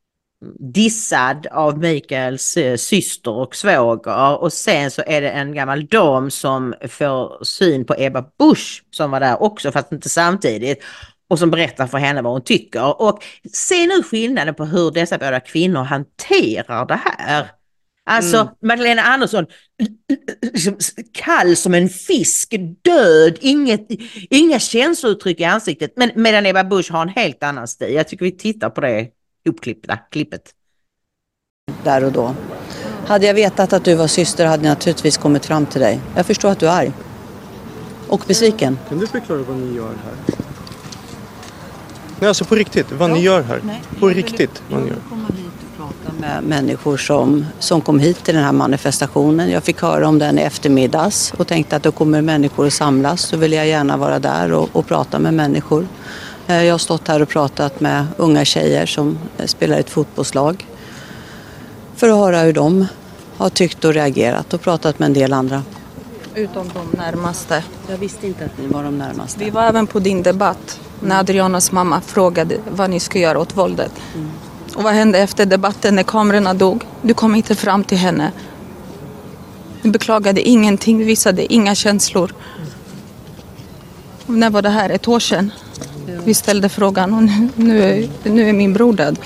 S3: dissad av Mikaels syster och svåger, och sen så är det en gammal dam som får syn på Ebba Busch som var där också, fast inte samtidigt, och som berättar för henne vad hon tycker. Och se nu skillnaden på hur dessa båda kvinnor hanterar det här. Alltså Magdalena Andersson, kall som en fisk, död, inga känslouttryck i ansiktet. Men medan Ebba Busch har en helt annan stil. Jag tycker vi tittar på det klippet.
S9: Där och då. Hade jag vetat att du var syster hade jag naturligtvis kommit fram till dig. Jag förstår att du är arg. Och besviken.
S10: Kan du förklara vad ni gör här? Nej, alltså på riktigt, vad ni gör här. På riktigt, vad ni gör.
S9: Komma hit och prata med människor som kom hit till den här manifestationen. Jag fick höra om den i eftermiddags och tänkte att då kommer människor att samlas. Så vill jag gärna vara där och prata med människor. Jag har stått här och pratat med unga tjejer som spelar i ett fotbollslag. För att höra hur de har tyckt och reagerat, och pratat med en del andra.
S11: Utom de närmaste.
S9: Jag visste inte att ni var de närmaste.
S11: Vi var även på din debatt när Adrianas mamma frågade vad ni ska göra åt våldet. Och vad hände efter debatten när kamerorna dog? Du kom inte fram till henne. Du beklagade ingenting, du visade inga känslor. Och när var det här? 1 år sedan? Vi ställde frågan och nu är min bror död.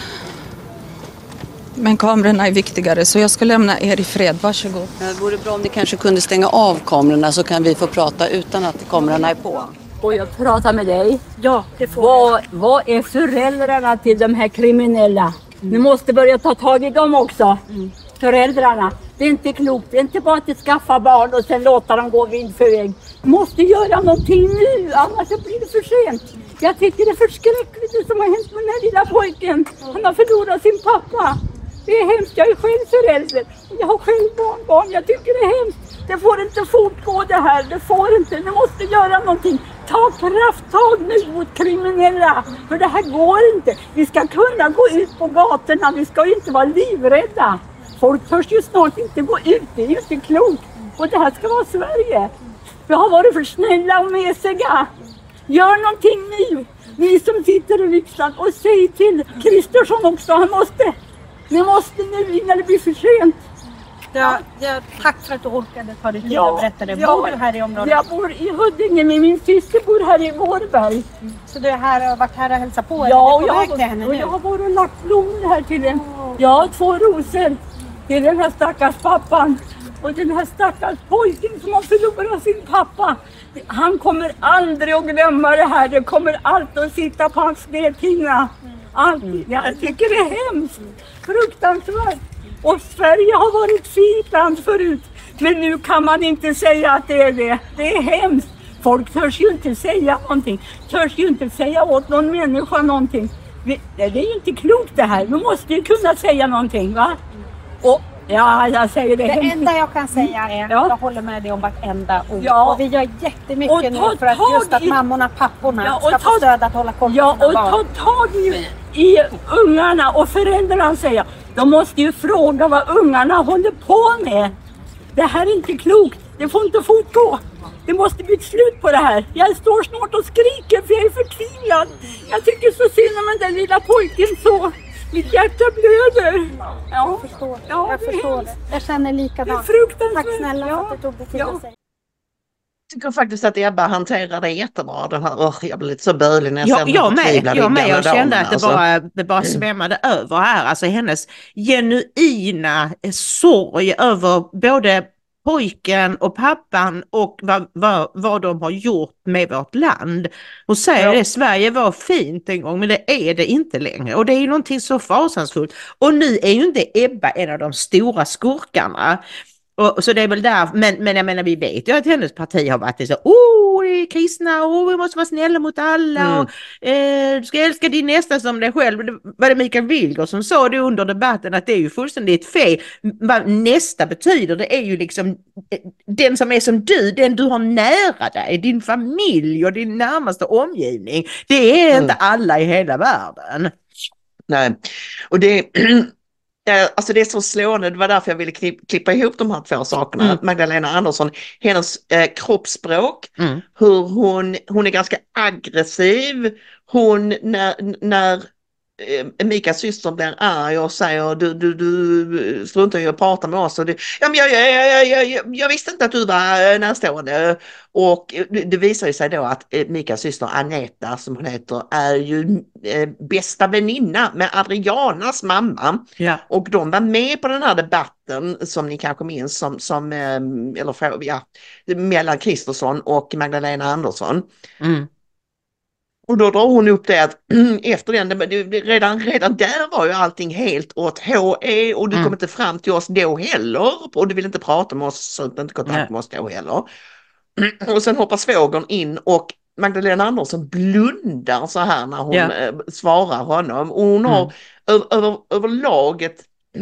S11: Men kamerorna är viktigare, så jag ska lämna er i fred. Varsågod.
S9: Det vore bra om ni kanske kunde stänga av kamerorna, så kan vi få prata utan att kamerorna är på.
S12: Och jag pratar med dig. Ja, det får vad är föräldrarna till de här kriminella? Ni måste börja ta tag i dem också. Föräldrarna. Det är inte klokt. Det är inte bara att skaffa barn och sen låta dem gå vind för väg. Du måste göra någonting nu, annars blir det för sent. Jag tycker det är förskräckligt det som har hänt med den här lilla pojken. Han har förlorat sin pappa. Det är hemskt. Jag är själv förälder. Jag har själv barnbarn. Jag tycker det är hemskt. Det får inte fortgå det här. Det får inte. Ni måste göra någonting. Ta krafttag nu mot kriminella. För det här går inte. Vi ska kunna gå ut på gatorna. Vi ska inte vara livrädda. Folk törs ju snart inte gå ut. Det är ju inte klokt. Och det här ska vara Sverige. Vi har varit för snälla och mesiga. Gör någonting nu. Ni som sitter i riksdagen, och säg till Kristersson också, ni måste nu innan det blir för sent.
S13: Tack för att du orkade ta dig tid och berätta det. Bor du här i området?
S12: Jag bor i Huddinge, men min syster bor här i Vårberg.
S13: Så du är här och varit här och hälsat på?
S12: Ja, och jag har varit och lagt blommor här till den. Jag har 2 rosor till den här stackars pappan. Och den här stackars pojken som har förlorat sin pappa. Han kommer aldrig att glömma det här. Det kommer alltid att sitta på hans nedhinna. Alltid. Jag tycker det är hemskt. Fruktansvärt. Och Sverige har varit fint land förut. Men nu kan man inte säga att det är det. Det är hemskt. Folk törs ju inte säga någonting. Törs ju inte säga åt någon människa någonting. Det är ju inte klokt det här. Vi måste ju kunna säga någonting, va? Och ja, jag säger det.
S13: Det enda jag kan säga är, jag håller med dig om vartenda ord. Ja. Och vi gör jättemycket nu för att just att mammorna, papporna ska få stöd att hålla koll på sina barn.
S12: Ja, och ta tag i ungarna och föräldrarna säger. De måste ju fråga vad ungarna håller på med. Det här är inte klokt. Det får inte fortgå. Det måste bli ett slut på det här. Jag står snart och skriker för jag är förtvivlad. Jag tycker så synd om den lilla pojken så. Mitt hjärta blöder.
S13: Ja, jag förstår. Jag förstår det. Jag känner likadant. Tack snälla för att du tog det till dig.
S2: Jag tycker faktiskt att Ebba hanterar det jättebra. Den här, jag blir lite så bölig när jag ser
S3: jag med. Jag kände att det bara svämmade över här. Alltså hennes genuina sorg över både pojken och pappan och vad de har gjort med vårt land. Och säger det, Sverige var fint en gång men det är det inte längre. Och det är ju någonting så fasansfullt. Och nu är ju inte Ebba en av de stora skurkarna. Och, så det är väl där, men jag menar vi vet ju att hennes parti har varit så det är kristna och vi måste vara snälla mot alla och du ska älska din nästa som dig själv. Var det Mikael Wilger som sa det under debatten att det är ju fullständigt fel. Vad nästa betyder det är ju liksom den som är som den du har nära dig, din familj och din närmaste omgivning. Det är inte alla i hela världen.
S2: Nej, och alltså det är så slående, det var därför jag ville klippa ihop de här 2 sakerna. Magdalena Andersson, hennes kroppsspråk, hur hon är ganska aggressiv, när Mikas syster blir arg och säger du struntar ju att prata med oss och jag visste inte att du var närstående och det visar ju sig då att Mikas syster Aneta som hon heter är ju bästa väninna med Adrianas mamma och de var med på den här debatten som ni kanske minns mellan Kristersson och Magdalena Andersson. Och då drar hon upp det att efter redan där var ju allting helt åt HE och du kom inte fram till oss då heller och du vill inte prata med oss så inte kontakt med oss då heller. Och sen hoppar svågern in och Magdalena Andersson blundar så här när hon svarar honom och hon har överlag ett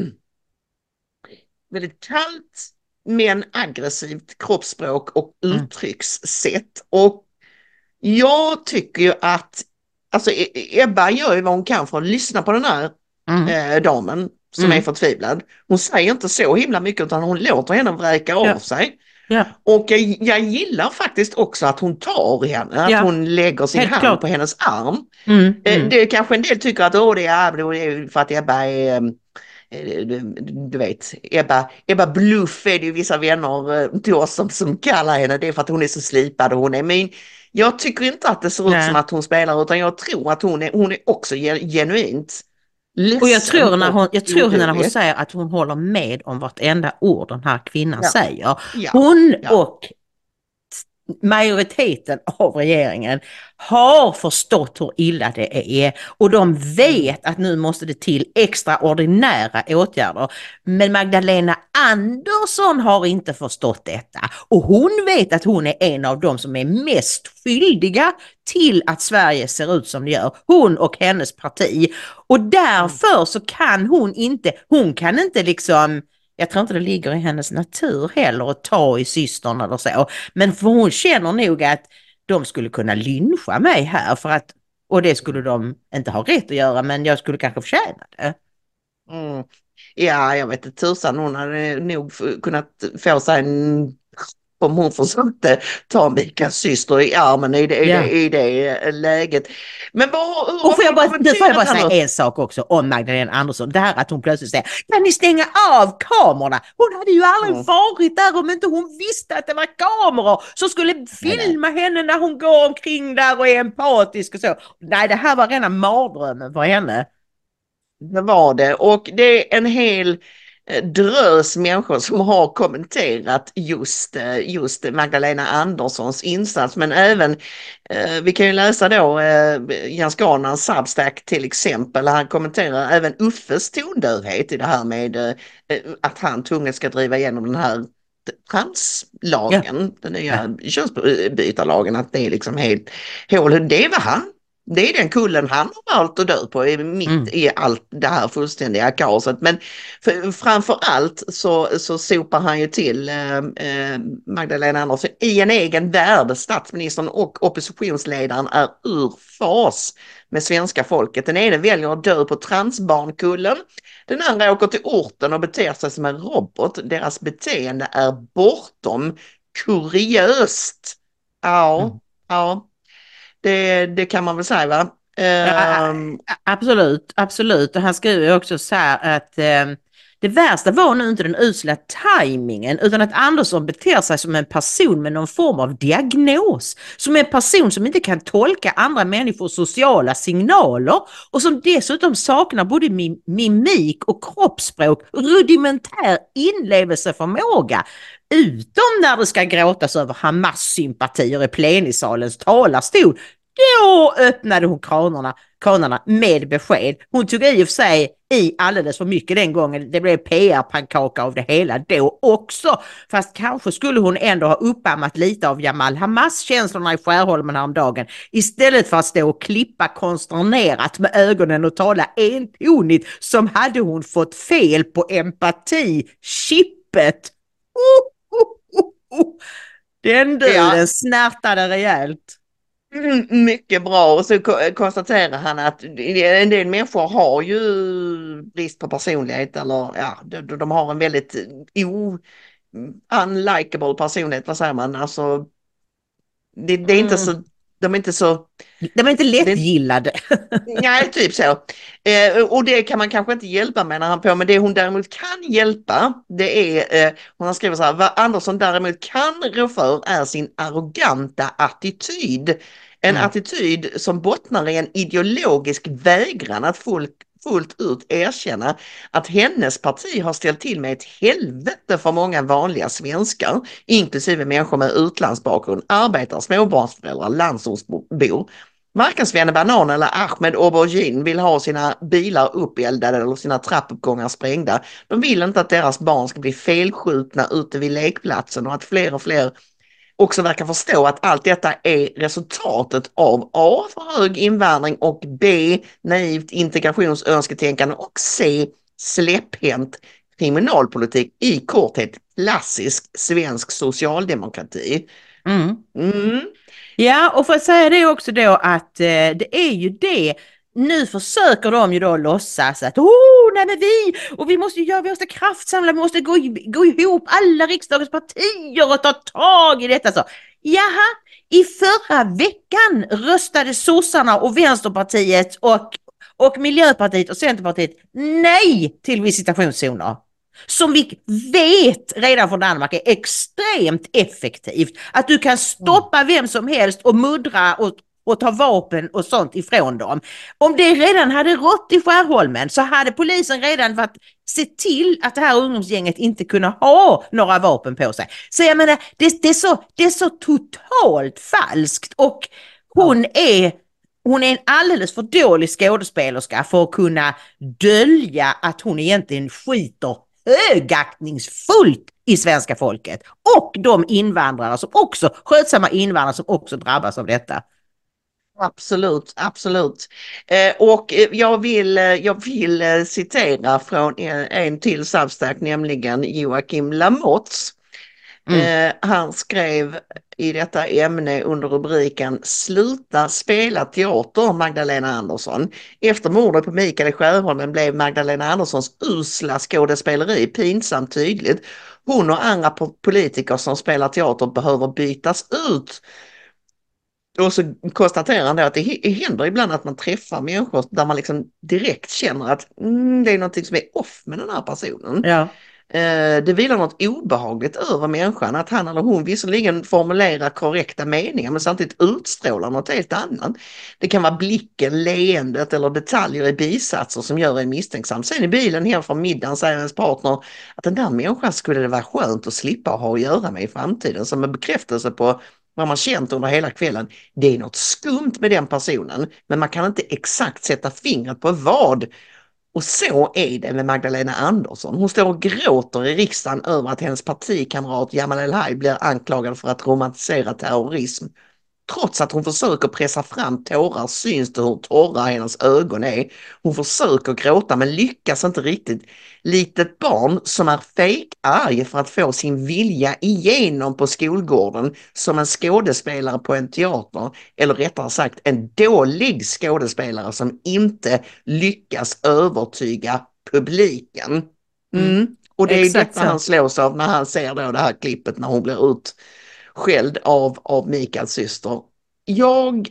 S2: väldigt kallt men aggressivt kroppsspråk och uttryckssätt och jag tycker ju att alltså Ebba gör ju vad hon kan för att lyssna på den här damen som är förtvivlad. Hon säger inte så himla mycket utan hon låter henne vräka av sig. Och jag gillar faktiskt också att hon tar henne, att hon lägger sin hand på hennes arm. Det kanske en del tycker att det är för att Ebba är du vet, Ebba Bluff är det ju vissa vänner till oss som kallar henne det för att hon är så slipad och hon är min. Jag tycker inte att det ser ut som att hon spelar utan jag tror att hon är också genuint ledsen.
S3: Och jag tror när hon säger att hon håller med om vartenda ord den här kvinnan säger. Hon och majoriteten av regeringen har förstått hur illa det är och de vet att nu måste det till extraordinära åtgärder. Men Magdalena Andersson har inte förstått detta och hon vet att hon är en av de som är mest skyldiga till att Sverige ser ut som det gör. Hon och hennes parti. Och därför så kan hon kan inte liksom. Jag tror inte det ligger i hennes natur heller att ta i systern eller så. Men för hon känner nog att de skulle kunna lyncha mig här och det skulle de inte ha rätt att göra men jag skulle kanske förtjäna det.
S2: Ja, jag vet inte tusan hon hade nog kunnat få sig en om hon försökte ta Mikaels syster i armen i det läget. Men
S3: och får jag bara säga en sak också om Magdalena Andersson. Det här att hon plötsligt säger, kan ni stänga av kamerorna? Hon hade ju aldrig varit där om inte hon visste att det var kameror som skulle filma henne när hon går omkring där och är empatisk och så. Nej, det här var rena mardrömmen för henne.
S2: Det var det, och det är en hel drös människor som har kommenterat just Magdalena Anderssons insats, men även vi kan ju läsa då Jens Garnans Substack till exempel. Han kommenterar även Uffes tondövhet i det här med att han tvunget ska driva igenom den här translagen, den nya könsbytarlagen, att det är liksom helt hål. Det var han. Det är den kullen han har valt att dö på mitt i allt det här fullständiga kaoset. Men framför allt så sopar han ju till Magdalena Andersson i en egen värld. Statsministern och oppositionsledaren är ur fas med svenska folket. Den ene väljer att dö på transbarnkullen. Den andra åker till orten och beter sig som en robot. Deras beteende är bortom kuriöst. Ja. Det kan man väl säga, va?
S3: Absolut. Och han skriver också så här att det värsta var nu inte den usla tajmingen utan att Andersson beter sig som en person med någon form av diagnos. Som en person som inte kan tolka andra människors sociala signaler och som dessutom saknar både mimik och kroppsspråk, rudimentär inlevelseförmåga. Utom när det ska gråtas över Hamas-sympatier i plenisalens talarstol. Då öppnade hon kranarna med besked. Hon tog i och för sig i alldeles för mycket den gången. Det blev PR-pannkaka av det hela då också. Fast kanske skulle hon ändå ha uppammat lite av Jamal Hamas-känslorna i Skärholmen häromdagen. Istället för att stå och klippa konsternerat med ögonen och tala entonigt som hade hon fått fel på empati-chippet. Den döden snärtade rejält.
S2: Mycket bra, och så konstaterar han att en del människor har ju brist på personlighet, eller de har en väldigt unlikable personlighet, vad säger man, alltså det är inte så, de är inte
S3: lättgillade.
S2: Nej, typ så. Och det kan man kanske inte hjälpa, menar han på, men det hon däremot kan hjälpa, det är, hon har skrivit så här, vad Andersson däremot kan rå för är sin arroganta attityd. En attityd som bottnar i en ideologisk vägran att fullt ut erkänna att hennes parti har ställt till med ett helvete för många vanliga svenskar, inklusive människor med utlandsbakgrund, arbetare, småbarnsföräldrar, landsortsbor. Varken Svenne Banan eller Ahmed Aubergine vill ha sina bilar uppeldade eller sina trappuppgångar sprängda. De vill inte att deras barn ska bli felskjutna ute vid lekplatsen, och att fler och fler också verkar förstå att allt detta är resultatet av A, för hög invandring, och B, naivt integrationsönsketänkande, och C, släpphänt kriminalpolitik, i korthet klassisk svensk socialdemokrati.
S3: Ja, och för att säga det också då att det är ju det. Nu försöker de ju då låtsas att vi måste göra, vi måste kraftsamla, vi måste gå ihop alla riksdagens partier och ta tag i detta. Så. Jaha, i förra veckan röstade sossarna och Vänsterpartiet och Miljöpartiet och Centerpartiet nej till visitationszoner. Som vi vet redan från Danmark är extremt effektivt. Att du kan stoppa vem som helst och muddra och ta vapen och sånt ifrån dem. Om det redan hade rått i Skärholmen så hade polisen redan sett till att det här ungdomsgänget inte kunde ha några vapen på sig. Så jag menar, det är så totalt falskt, och hon är en alldeles för dålig skådespelerska för att kunna dölja att hon egentligen skiter högaktningsfullt i svenska folket och de invandrare som också, skötsamma invandrare som också drabbas av detta.
S2: Absolut. Och jag vill citera från en till Substack, nämligen Joakim Lamotte. Han skrev i detta ämne under rubriken "Sluta spela teater, Magdalena Andersson". Efter mordet på Mikael i Sjöholmen blev Magdalena Anderssons usla skådespeleri pinsamt tydligt. Hon och andra politiker som spelar teater behöver bytas ut. Och så konstaterar han då att det händer ibland att man träffar människor där man liksom direkt känner att det är något som är off med den här personen.
S3: Ja.
S2: Det vilar något obehagligt över människan, att han eller hon visserligen formulerar korrekta meningar men samtidigt utstrålar något helt annat. Det kan vara blicken, leendet eller detaljer i bisatser som gör en misstänksam. Sen i bilen hem från middagen säger ens partner att den där människan skulle det vara skönt att slippa ha att göra med i framtiden, som en bekräftelse på vad man känt under hela kvällen. Det är något skumt med den personen, men man kan inte exakt sätta fingret på vad. Och så är det med Magdalena Andersson. Hon står och gråter i riksdagen över att hennes partikamrat Jamal El-Haj blir anklagad för att romantisera terrorism. Trots att hon försöker pressa fram tårar syns det hur torra hennes ögon är. Hon försöker gråta men lyckas inte riktigt. Likt ett barn som är fejkarg för att få sin vilja igenom på skolgården, som en skådespelare på en teater, eller rättare sagt en dålig skådespelare som inte lyckas övertyga publiken. Och det är
S3: Exakt
S2: detta han slås av när han ser då det här klippet när hon blir utskälld av Mikaels syster. Jag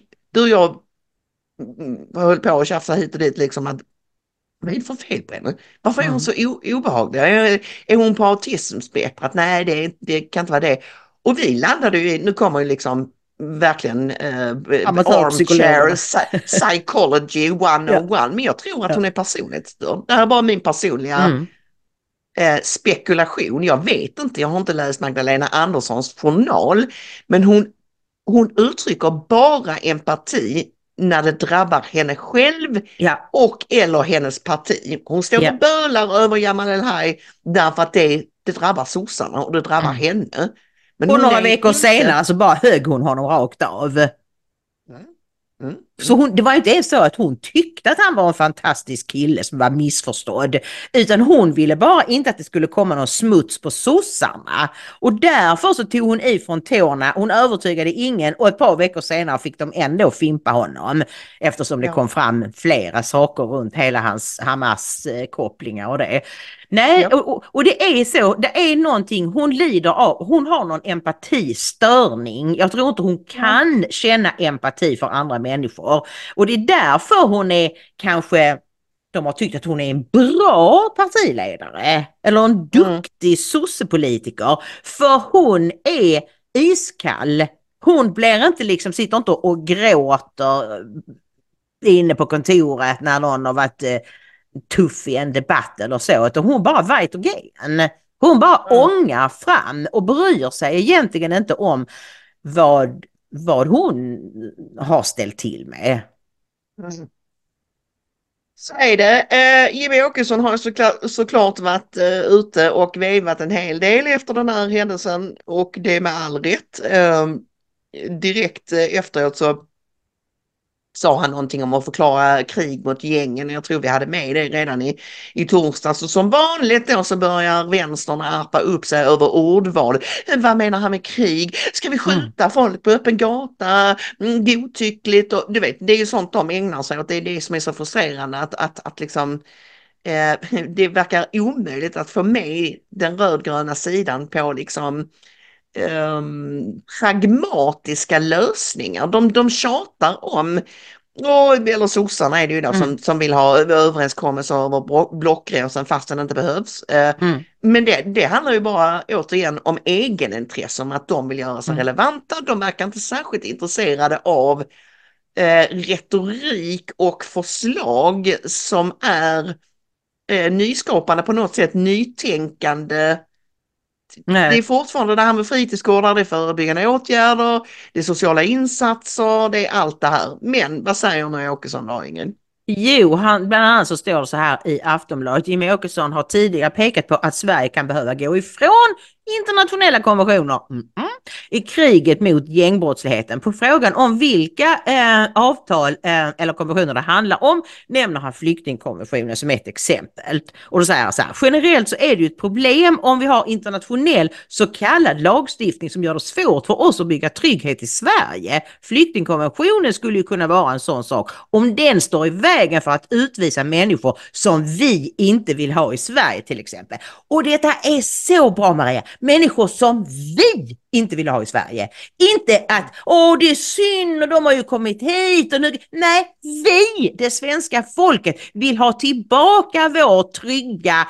S2: höll på att tjafsa hit och dit liksom att vad är det för fel på henne? Varför är hon så obehaglig? Är hon på autismspektrat? Nej, det kan inte vara det. Och vi landade ju, nu kommer ju liksom verkligen armchair psychology 101, men jag tror att hon är personlighetsstörd. Det här är bara min personliga spekulation. Jag vet inte, jag har inte läst Magdalena Anderssons journal, men hon uttrycker bara empati när det drabbar henne själv och eller hennes parti. Hon står och bölar över Jamal El-Haj därför att det drabbar sossarna och det drabbar henne. Men
S3: och några veckor senare så bara högg hon honom rakt av. Så det var ju inte ens så att hon tyckte att han var en fantastisk kille som var missförstådd, utan hon ville bara inte att det skulle komma någon smuts på sossarna, och därför så tog hon ifrån tårna. Hon övertygade ingen, och ett par veckor senare fick de ändå fimpa honom eftersom det kom fram flera saker runt hela hans Hamas-kopplingar och det. Nej, och det är så, det är någonting hon lider av. Hon har någon empatistörning. Jag tror inte hon kan känna empati för andra människor. Och det är därför hon är kanske, de har tyckt att hon är en bra partiledare eller en duktig sossepolitiker, för hon är iskall. Hon blir inte liksom, sitter inte och gråter inne på kontoret när någon har varit tuff i en debatt eller så, utan hon bara vet och gen. Hon bara ångar fram och bryr sig egentligen inte om vad hon har ställt till med.
S2: Så är det. Jimmie Åkesson har såklart varit ute och vevat en hel del efter den här händelsen, och det med all rätt. Direkt efteråt så sa han någonting om att förklara krig mot gängen. Jag tror vi hade med det redan i torsdags. Och som vanligt då så börjar vänstern arpa upp sig över ordval. Vad menar han med krig? Ska vi skjuta folk på öppen gata? Godtyckligt? Och, du vet, det är ju sånt de ägnar sig åt. Det är det som är så frustrerande att liksom det verkar omöjligt att få med den rödgröna sidan på liksom pragmatiska lösningar. De tjatar om, eller sossarna är det ju där som vill ha överenskommelser över blockgränsen fast den inte behövs. Men det handlar ju bara återigen om egenintresse, om att de vill göra sig relevanta. De verkar inte särskilt intresserade av retorik och förslag som är nyskapande på något sätt, nytänkande. Nej. Det är fortfarande det här med fritidsgårdar, det är förebyggande åtgärder, det är sociala insatser, det är allt det här. Men vad säger nu Åkesson då, Ingrid?
S3: Jo, bland annat så står det så här i Aftonbladet. Jimmie Åkesson har tidigare pekat på att Sverige kan behöva gå ifrån internationella konventioner i kriget mot gängbrottsligheten. På frågan om vilka avtal eller konventioner det handlar om nämner han flyktingkonventionen som ett exempel. Och då säger han så här: generellt så är det ju ett problem om vi har internationell så kallad lagstiftning som gör det svårt för oss att bygga trygghet i Sverige. Flyktingkonventionen skulle ju kunna vara en sån sak om den står i vägen för att utvisa människor som vi inte vill ha i Sverige till exempel. Och detta är så bra, Maria. Människor som vi inte vill ha i Sverige. Inte att, det är synd och de har ju kommit hit och nu. Nej, vi, det svenska folket, vill ha tillbaka vår trygga,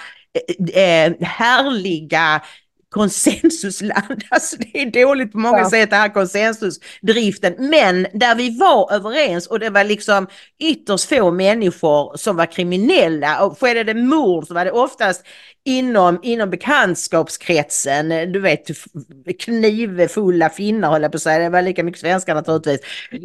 S3: härliga konsensusland. Alltså det är dåligt på många sätt det här konsensusdriften, men där vi var överens och det var liksom ytterst få människor som var kriminella, och skedde det mord så var det oftast inom bekantskapskretsen, du vet, knivfulla finnar höll jag på att säga, det var lika mycket svenskar naturligtvis,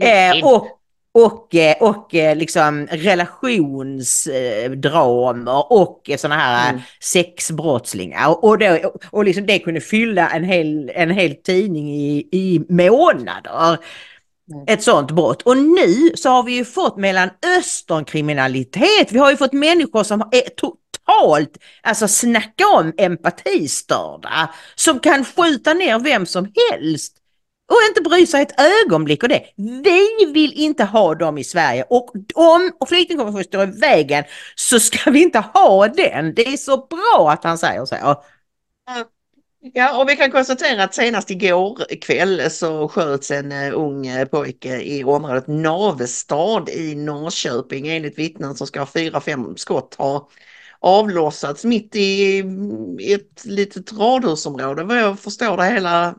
S3: och liksom relationsdramer och såna här sexbrottslingar och liksom det kunde fylla en hel tidning i månader. Ett sånt brott. Och nu så har vi ju fått Mellanösternkriminalitet. Vi har ju fått människor som är totalt, alltså snacka om empatistörda, som kan skjuta ner vem som helst och inte bry sig ett ögonblick. Och det, vi vill inte ha dem i Sverige, och om flyktingkonventionen står i vägen så ska vi inte ha den. Det är så bra att han säger så.
S2: Ja, och vi kan konstatera att senast igår kväll så sköts en ung pojke i området Navestad i Norrköping. Enligt vittnen så ska 4-5 skott ha avlossats mitt i ett litet radhusområde, vad jag förstår det hela.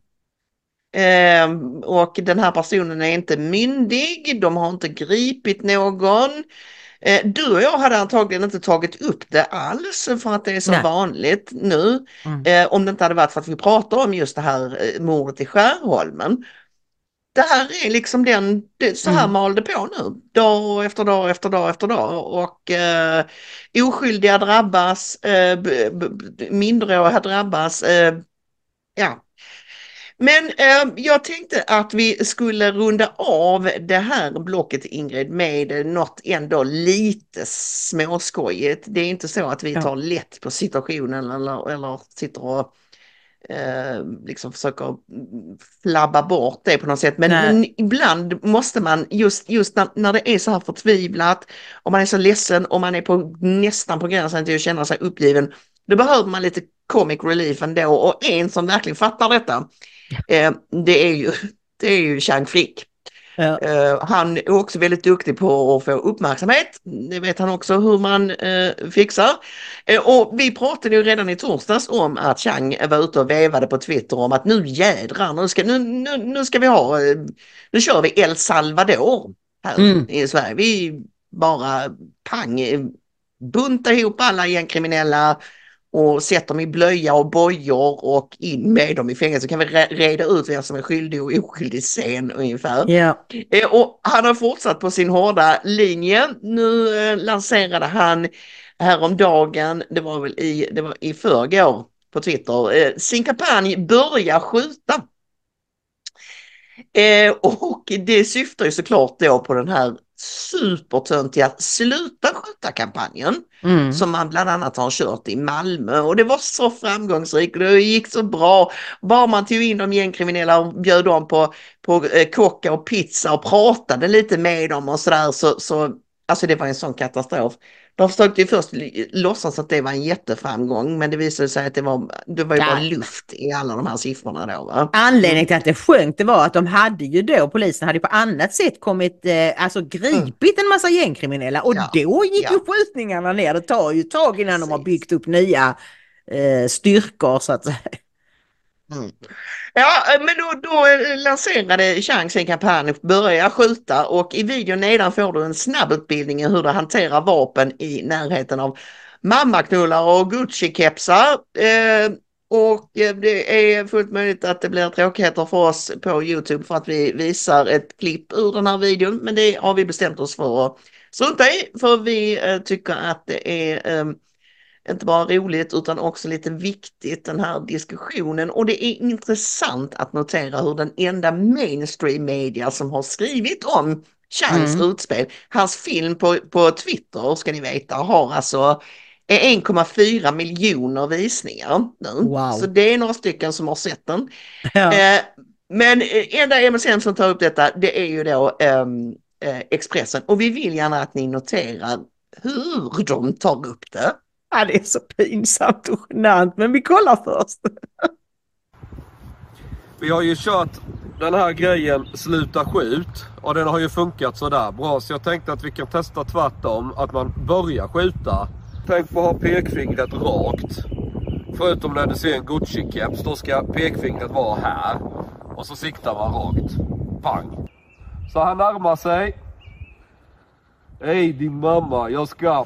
S2: Och den här personen är inte myndig, de har inte gripit någon. Du och jag hade antagligen inte tagit upp det alls för att det är så vanligt nu. Om det inte hade varit för att vi pratar om just det här mordet i Skärholmen. Det här är liksom så här mal det på nu. Dag efter dag efter dag efter dag. Och oskyldiga drabbas, minderåriga drabbas. Ja. Men jag tänkte att vi skulle runda av det här blocket, Ingrid, med något ändå lite småskojigt. Det är inte så att vi tar lätt på situationen eller sitter och liksom försöker flabba bort det på något sätt. Men ibland måste man, just när det är så här förtvivlat och man är så ledsen och man är nästan på gränsen till att känna sig uppgiven, då behöver man lite comic relief ändå. Och en som verkligen fattar detta, det är ju Chang Frick. Han är också väldigt duktig på att få uppmärksamhet. Det vet han också hur man fixar. Och vi pratade ju redan i torsdags om att Chang var ute och vävade på Twitter om att nu jädrar, nu ska vi ha, nu kör vi El Salvador här i Sverige. Vi bara buntar ihop alla gängkriminella och sätter dem i blöja och bojor och in med dem i fängelse, så kan vi reda ut vem som är skyldig och oskyldig sen ungefär. Och han har fortsatt på sin hårda linje. Nu lanserade han häromdagen, det var i förrgår på Twitter, sin kampanj Börja skjuta. Och det syftar ju såklart då på den här supertöntiga Sluta skjuta-kampanjen som man bland annat har kört i Malmö, och det var så framgångsrikt och det gick så bra. Bara man tog in de gängkriminella och bjöd dem på kocka och pizza och pratade lite med dem och sådär, så alltså det var en sån katastrof. De försökte ju först låtsas att det var en jätteframgång, men det visade sig att det var ju bara luft i alla de här siffrorna då, va?
S3: Anledningen till att det sjönk, det var att polisen hade på annat sätt gripit en massa gängkriminella, och då gick ju skjutningarna ner. Det tar ju tag innan de har byggt upp nya styrkor så att säga.
S2: Ja, men då lanserade Chang sin kampanj Börja skjuta, och i videon nedan får du en snabbutbildning i hur du hanterar vapen i närheten av mammaknullar och Gucci-kepsar. Och det är fullt möjligt att det blir tråkigheter för oss på YouTube för att vi visar ett klipp ur den här videon, men det har vi bestämt oss för att strunta i, för vi tycker att det är inte bara roligt utan också lite viktigt, den här diskussionen. Och det är intressant att notera hur den enda mainstream media som har skrivit om Changs utspel, hans film på Twitter ska ni veta, har alltså 1,4 miljoner visningar nu.
S3: Wow.
S2: Så det är några stycken som har sett den.
S3: Ja.
S2: Men enda MSM som tar upp detta, det är ju då Expressen. Och vi vill gärna att ni noterar hur de tar upp det.
S3: Ja, det är så pinsamt och genant, men vi kollar först.
S14: Vi har ju kört den här grejen sluta skjut och den har ju funkat sådär bra, så jag tänkte att vi kan testa tvärtom, att man börjar skjuta. Tänk på att ha pekfingret rakt. Förutom när du ser en Gucci-keps, då ska pekfingret vara här. Och så siktar man rakt. Pang. Så han närmar sig. Hej din mamma, jag ska...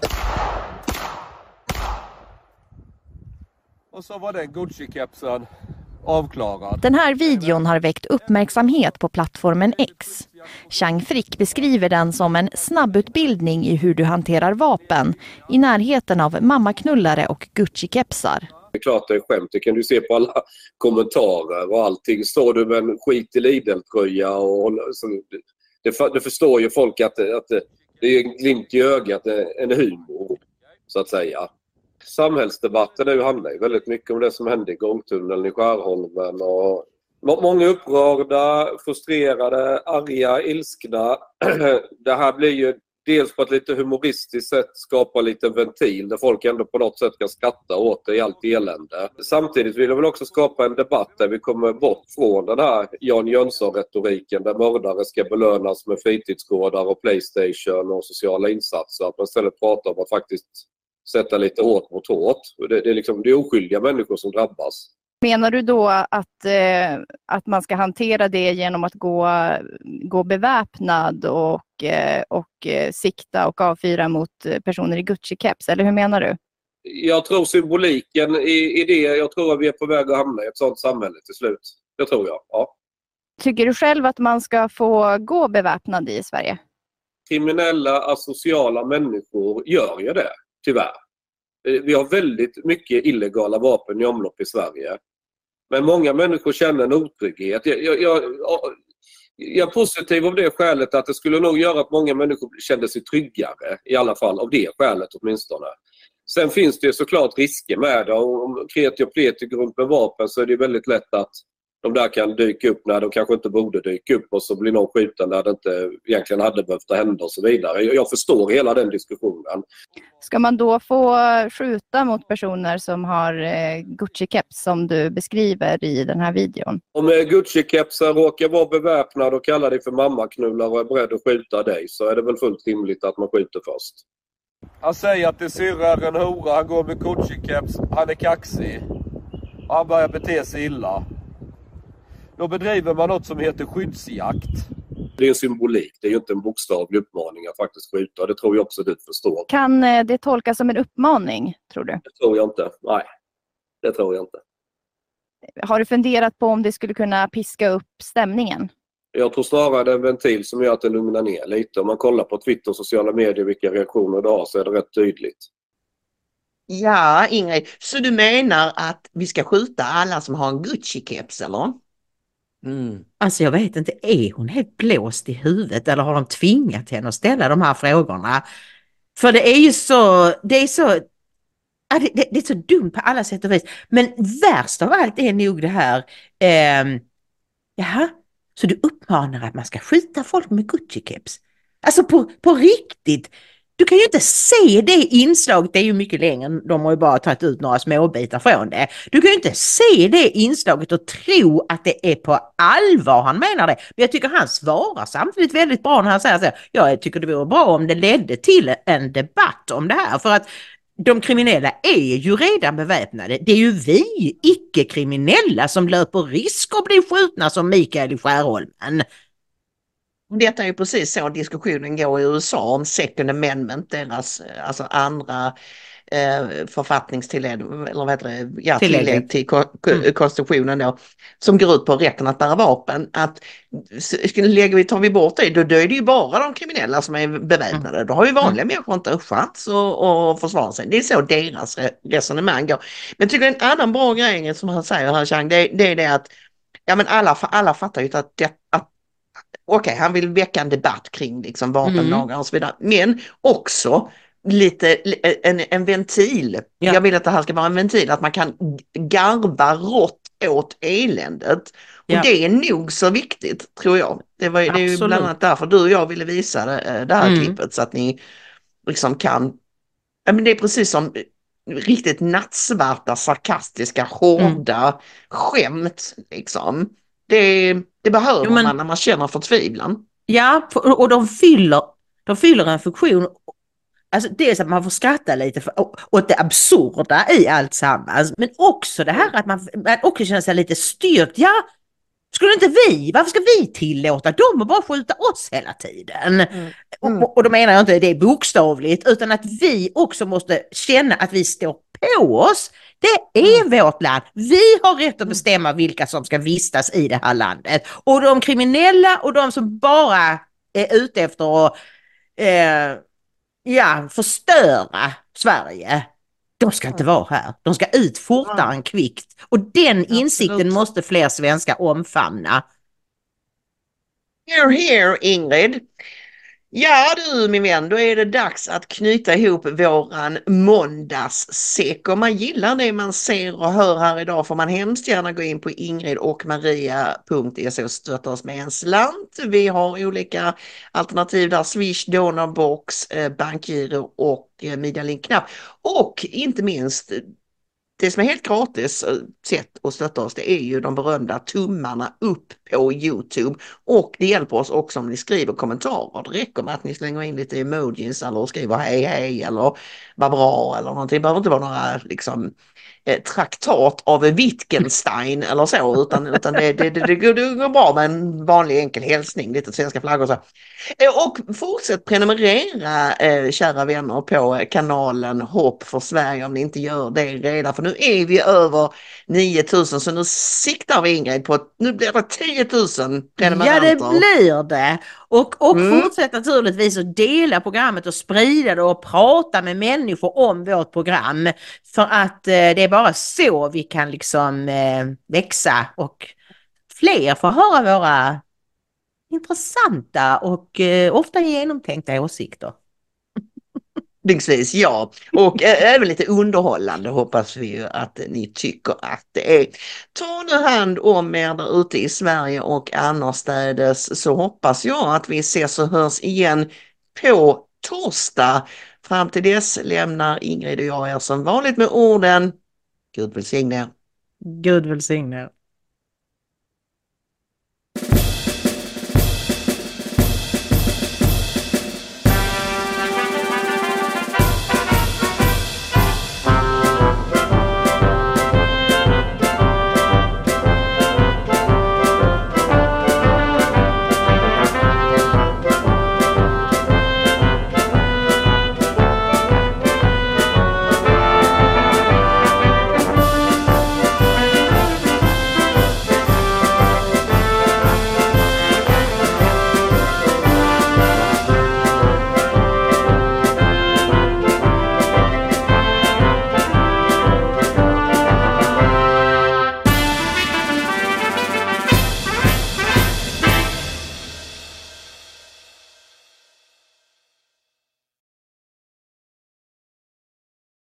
S14: Och så var den Gucci-kepsen avklarad.
S15: Den här videon har väckt uppmärksamhet på plattformen X. Chang Frick beskriver den som en snabbutbildning i hur du hanterar vapen i närheten av mammaknullare och Gucci-kepsar.
S14: Det är klart det är skämt, det kan du se på alla kommentarer och allting. Står du med en skit i Lidl-tröja och det förstår ju folk att det är en glimt i ögat, en humor så att säga. Samhällsdebatten nu handlar ju väldigt mycket om det som hände i gångtunneln i Skärholmen. Och många upprörda, frustrerade, arga, ilskna. Det här blir ju dels på ett lite humoristiskt sätt skapa lite ventil där folk ändå på något sätt kan skratta åt det i allt elände. Samtidigt vill jag väl också skapa en debatt där vi kommer bort från den här Jan Jönsson-retoriken där mördare ska belönas med fritidsgårdar och Playstation och sociala insatser. Att man istället pratar om att faktiskt sätta lite hårt mot hårt. Det är oskyldiga människor som drabbas.
S15: Menar du då att man ska hantera det genom att gå beväpnad och sikta och avfyra mot personer i Gucci-keps? Eller hur menar du?
S14: Jag tror symboliken i det, jag tror att vi är på väg att hamna i ett sådant samhälle till slut. Det tror jag, ja.
S15: Tycker du själv att man ska få gå beväpnad i Sverige?
S14: Kriminella, asociala människor gör ju det, tyvärr. Vi har väldigt mycket illegala vapen i omlopp i Sverige. Men många människor känner en otrygghet. Jag är positiv av det skälet att det skulle nog göra att många människor kände sig tryggare. I alla fall av det skälet åtminstone. Sen finns det såklart risker med det. Om kreti och pleti går runt med vapen så är det väldigt lätt att de där kan dyka upp när de kanske inte borde dyka upp och så blir någon skjuten där det inte egentligen hade behövt hända och så vidare. Jag förstår hela den diskussionen.
S15: Ska man då få skjuta mot personer som har Gucci-keps som du beskriver i den här videon?
S14: Om Gucci-kepsen råkar vara beväpnad och kallar dig för mammaknullar och är beredd att skjuta dig så är det väl fullt rimligt att man skjuter först. Han säger att det syrrar en hora, han går med Gucci-keps, han är kaxig och han börjar bete sig illa. Då bedriver man något som heter skyddsjakt. Det är en symbolik, det är ju inte en bokstavlig uppmaning att faktiskt skjuta. Det tror jag också du förstår.
S15: Kan det tolkas som en uppmaning, tror du?
S14: Det tror jag inte, nej. Det tror jag inte.
S15: Har du funderat på om det skulle kunna piska upp stämningen?
S14: Jag tror snarare det är en ventil som gör att det lugnar ner lite. Om man kollar på Twitter och sociala medier vilka reaktioner det har så är det rätt tydligt.
S2: Ja, Ingrid. Så du menar att vi ska skjuta alla som har en Gucci-keps, eller?
S3: Alltså jag vet inte, är hon helt blåst i huvudet eller har de tvingat henne att ställa de här frågorna? För det är ju så, det är så dumt på alla sätt och vis. Men värst av allt är nog det här, jaha, så du uppmanar att man ska skjuta folk med Gucci-keps? Alltså på riktigt. Du kan ju inte se det inslaget, det är ju mycket längre, de har ju bara tagit ut några småbitar från det. Du kan ju inte se det inslaget och tro att det är på allvar han menar det. Men jag tycker han svarar samtidigt väldigt bra när han säger så här, jag tycker det vore bra om det ledde till en debatt om det här. För att de kriminella är ju redan beväpnade. Det är ju vi icke-kriminella som löper risk att bli skjutna som Mikael i Skärholmen.
S2: Detta är ju precis så diskussionen går i USA om second amendment, deras alltså andra författningstillägg, eller vad heter det? Ja,
S3: Tillägg.
S2: tillägg till konstitutionen då, som går ut på rätten att bära vapen. Att tar vi bort det, då är det ju bara de kriminella som är beväpnade. Då har ju vanliga människor inte en chans att försvara sig. Det är så deras resonemang går. Men jag tycker en annan bra grej som han säger här, Chang, det är det att ja, men alla fattar ju att okej, han vill väcka en debatt kring liksom vapenlagar och så vidare. Men också lite en ventil. Jag vill att det här ska vara en ventil, att man kan garva rått åt eländet. Och det är nog så viktigt, tror jag. Det är ju bland annat därför du och jag ville visa det här klippet, så att ni liksom kan... Ja, men det är precis som riktigt nattsvarta, sarkastiska, hårda skämt. Liksom. Det behöver man när man känner förtvivlan.
S3: Ja, och de fyller en funktion. Alltså dels att man får skratta lite åt det absurda i allt sammans, men också det här att man också känner sig lite styrkt. Ja, varför ska vi tillåta dem att bara skjuta oss hela tiden? Och då menar jag inte det bokstavligt, utan att vi också måste känna att vi står på oss. Det är vårt land. Vi har rätt att bestämma vilka som ska vistas i det här landet. Och de kriminella och de som bara är ute efter att förstöra Sverige, de ska inte vara här. De ska ut fortare än kvickt. Och den insikten måste fler svenskar omfamna.
S2: Here, Ingrid. Ja du min vän, då är det dags att knyta ihop våran måndagssäck. Om man gillar det man ser och hör här idag får man hemskt gärna gå in på ingridochmaria.se och stötta oss med en slant. Vi har olika alternativ där: Swish, Donorbox, bankgiro och Medialink-knapp. Och inte minst, det som är helt gratis sätt att stötta oss, det är ju de berömda tummarna upp på YouTube. Och det hjälper oss också om ni skriver kommentarer. Det räcker med att ni slänger in lite emojis eller skriver hej eller vad bra eller någonting. Det behöver inte vara några liksom traktat av Wittgenstein eller så, utan det går bra med en vanlig enkel hälsning, lite svenska flaggor så. Och fortsätt prenumerera, kära vänner, på kanalen Hopp för Sverige om ni inte gör det redan, för nu är vi över 9000, så nu siktar vi, Ingrid, på att nu blir det 10 000 prenumeranter.
S3: Ja, det blir det. Och fortsätt naturligtvis att dela programmet och sprida det och prata med människor om vårt program, för att det är bara så vi kan liksom växa och fler får höra våra intressanta och ofta genomtänkta åsikter.
S2: Precis, ja. Och även lite underhållande hoppas vi ju att ni tycker att det är. Ta nu hand om er där ute i Sverige och annorstädes, så hoppas jag att vi ses och hörs igen på torsdag. Fram till dess lämnar Ingrid och jag er som vanligt med orden: Gud välsigne er.
S3: Gud välsigne er.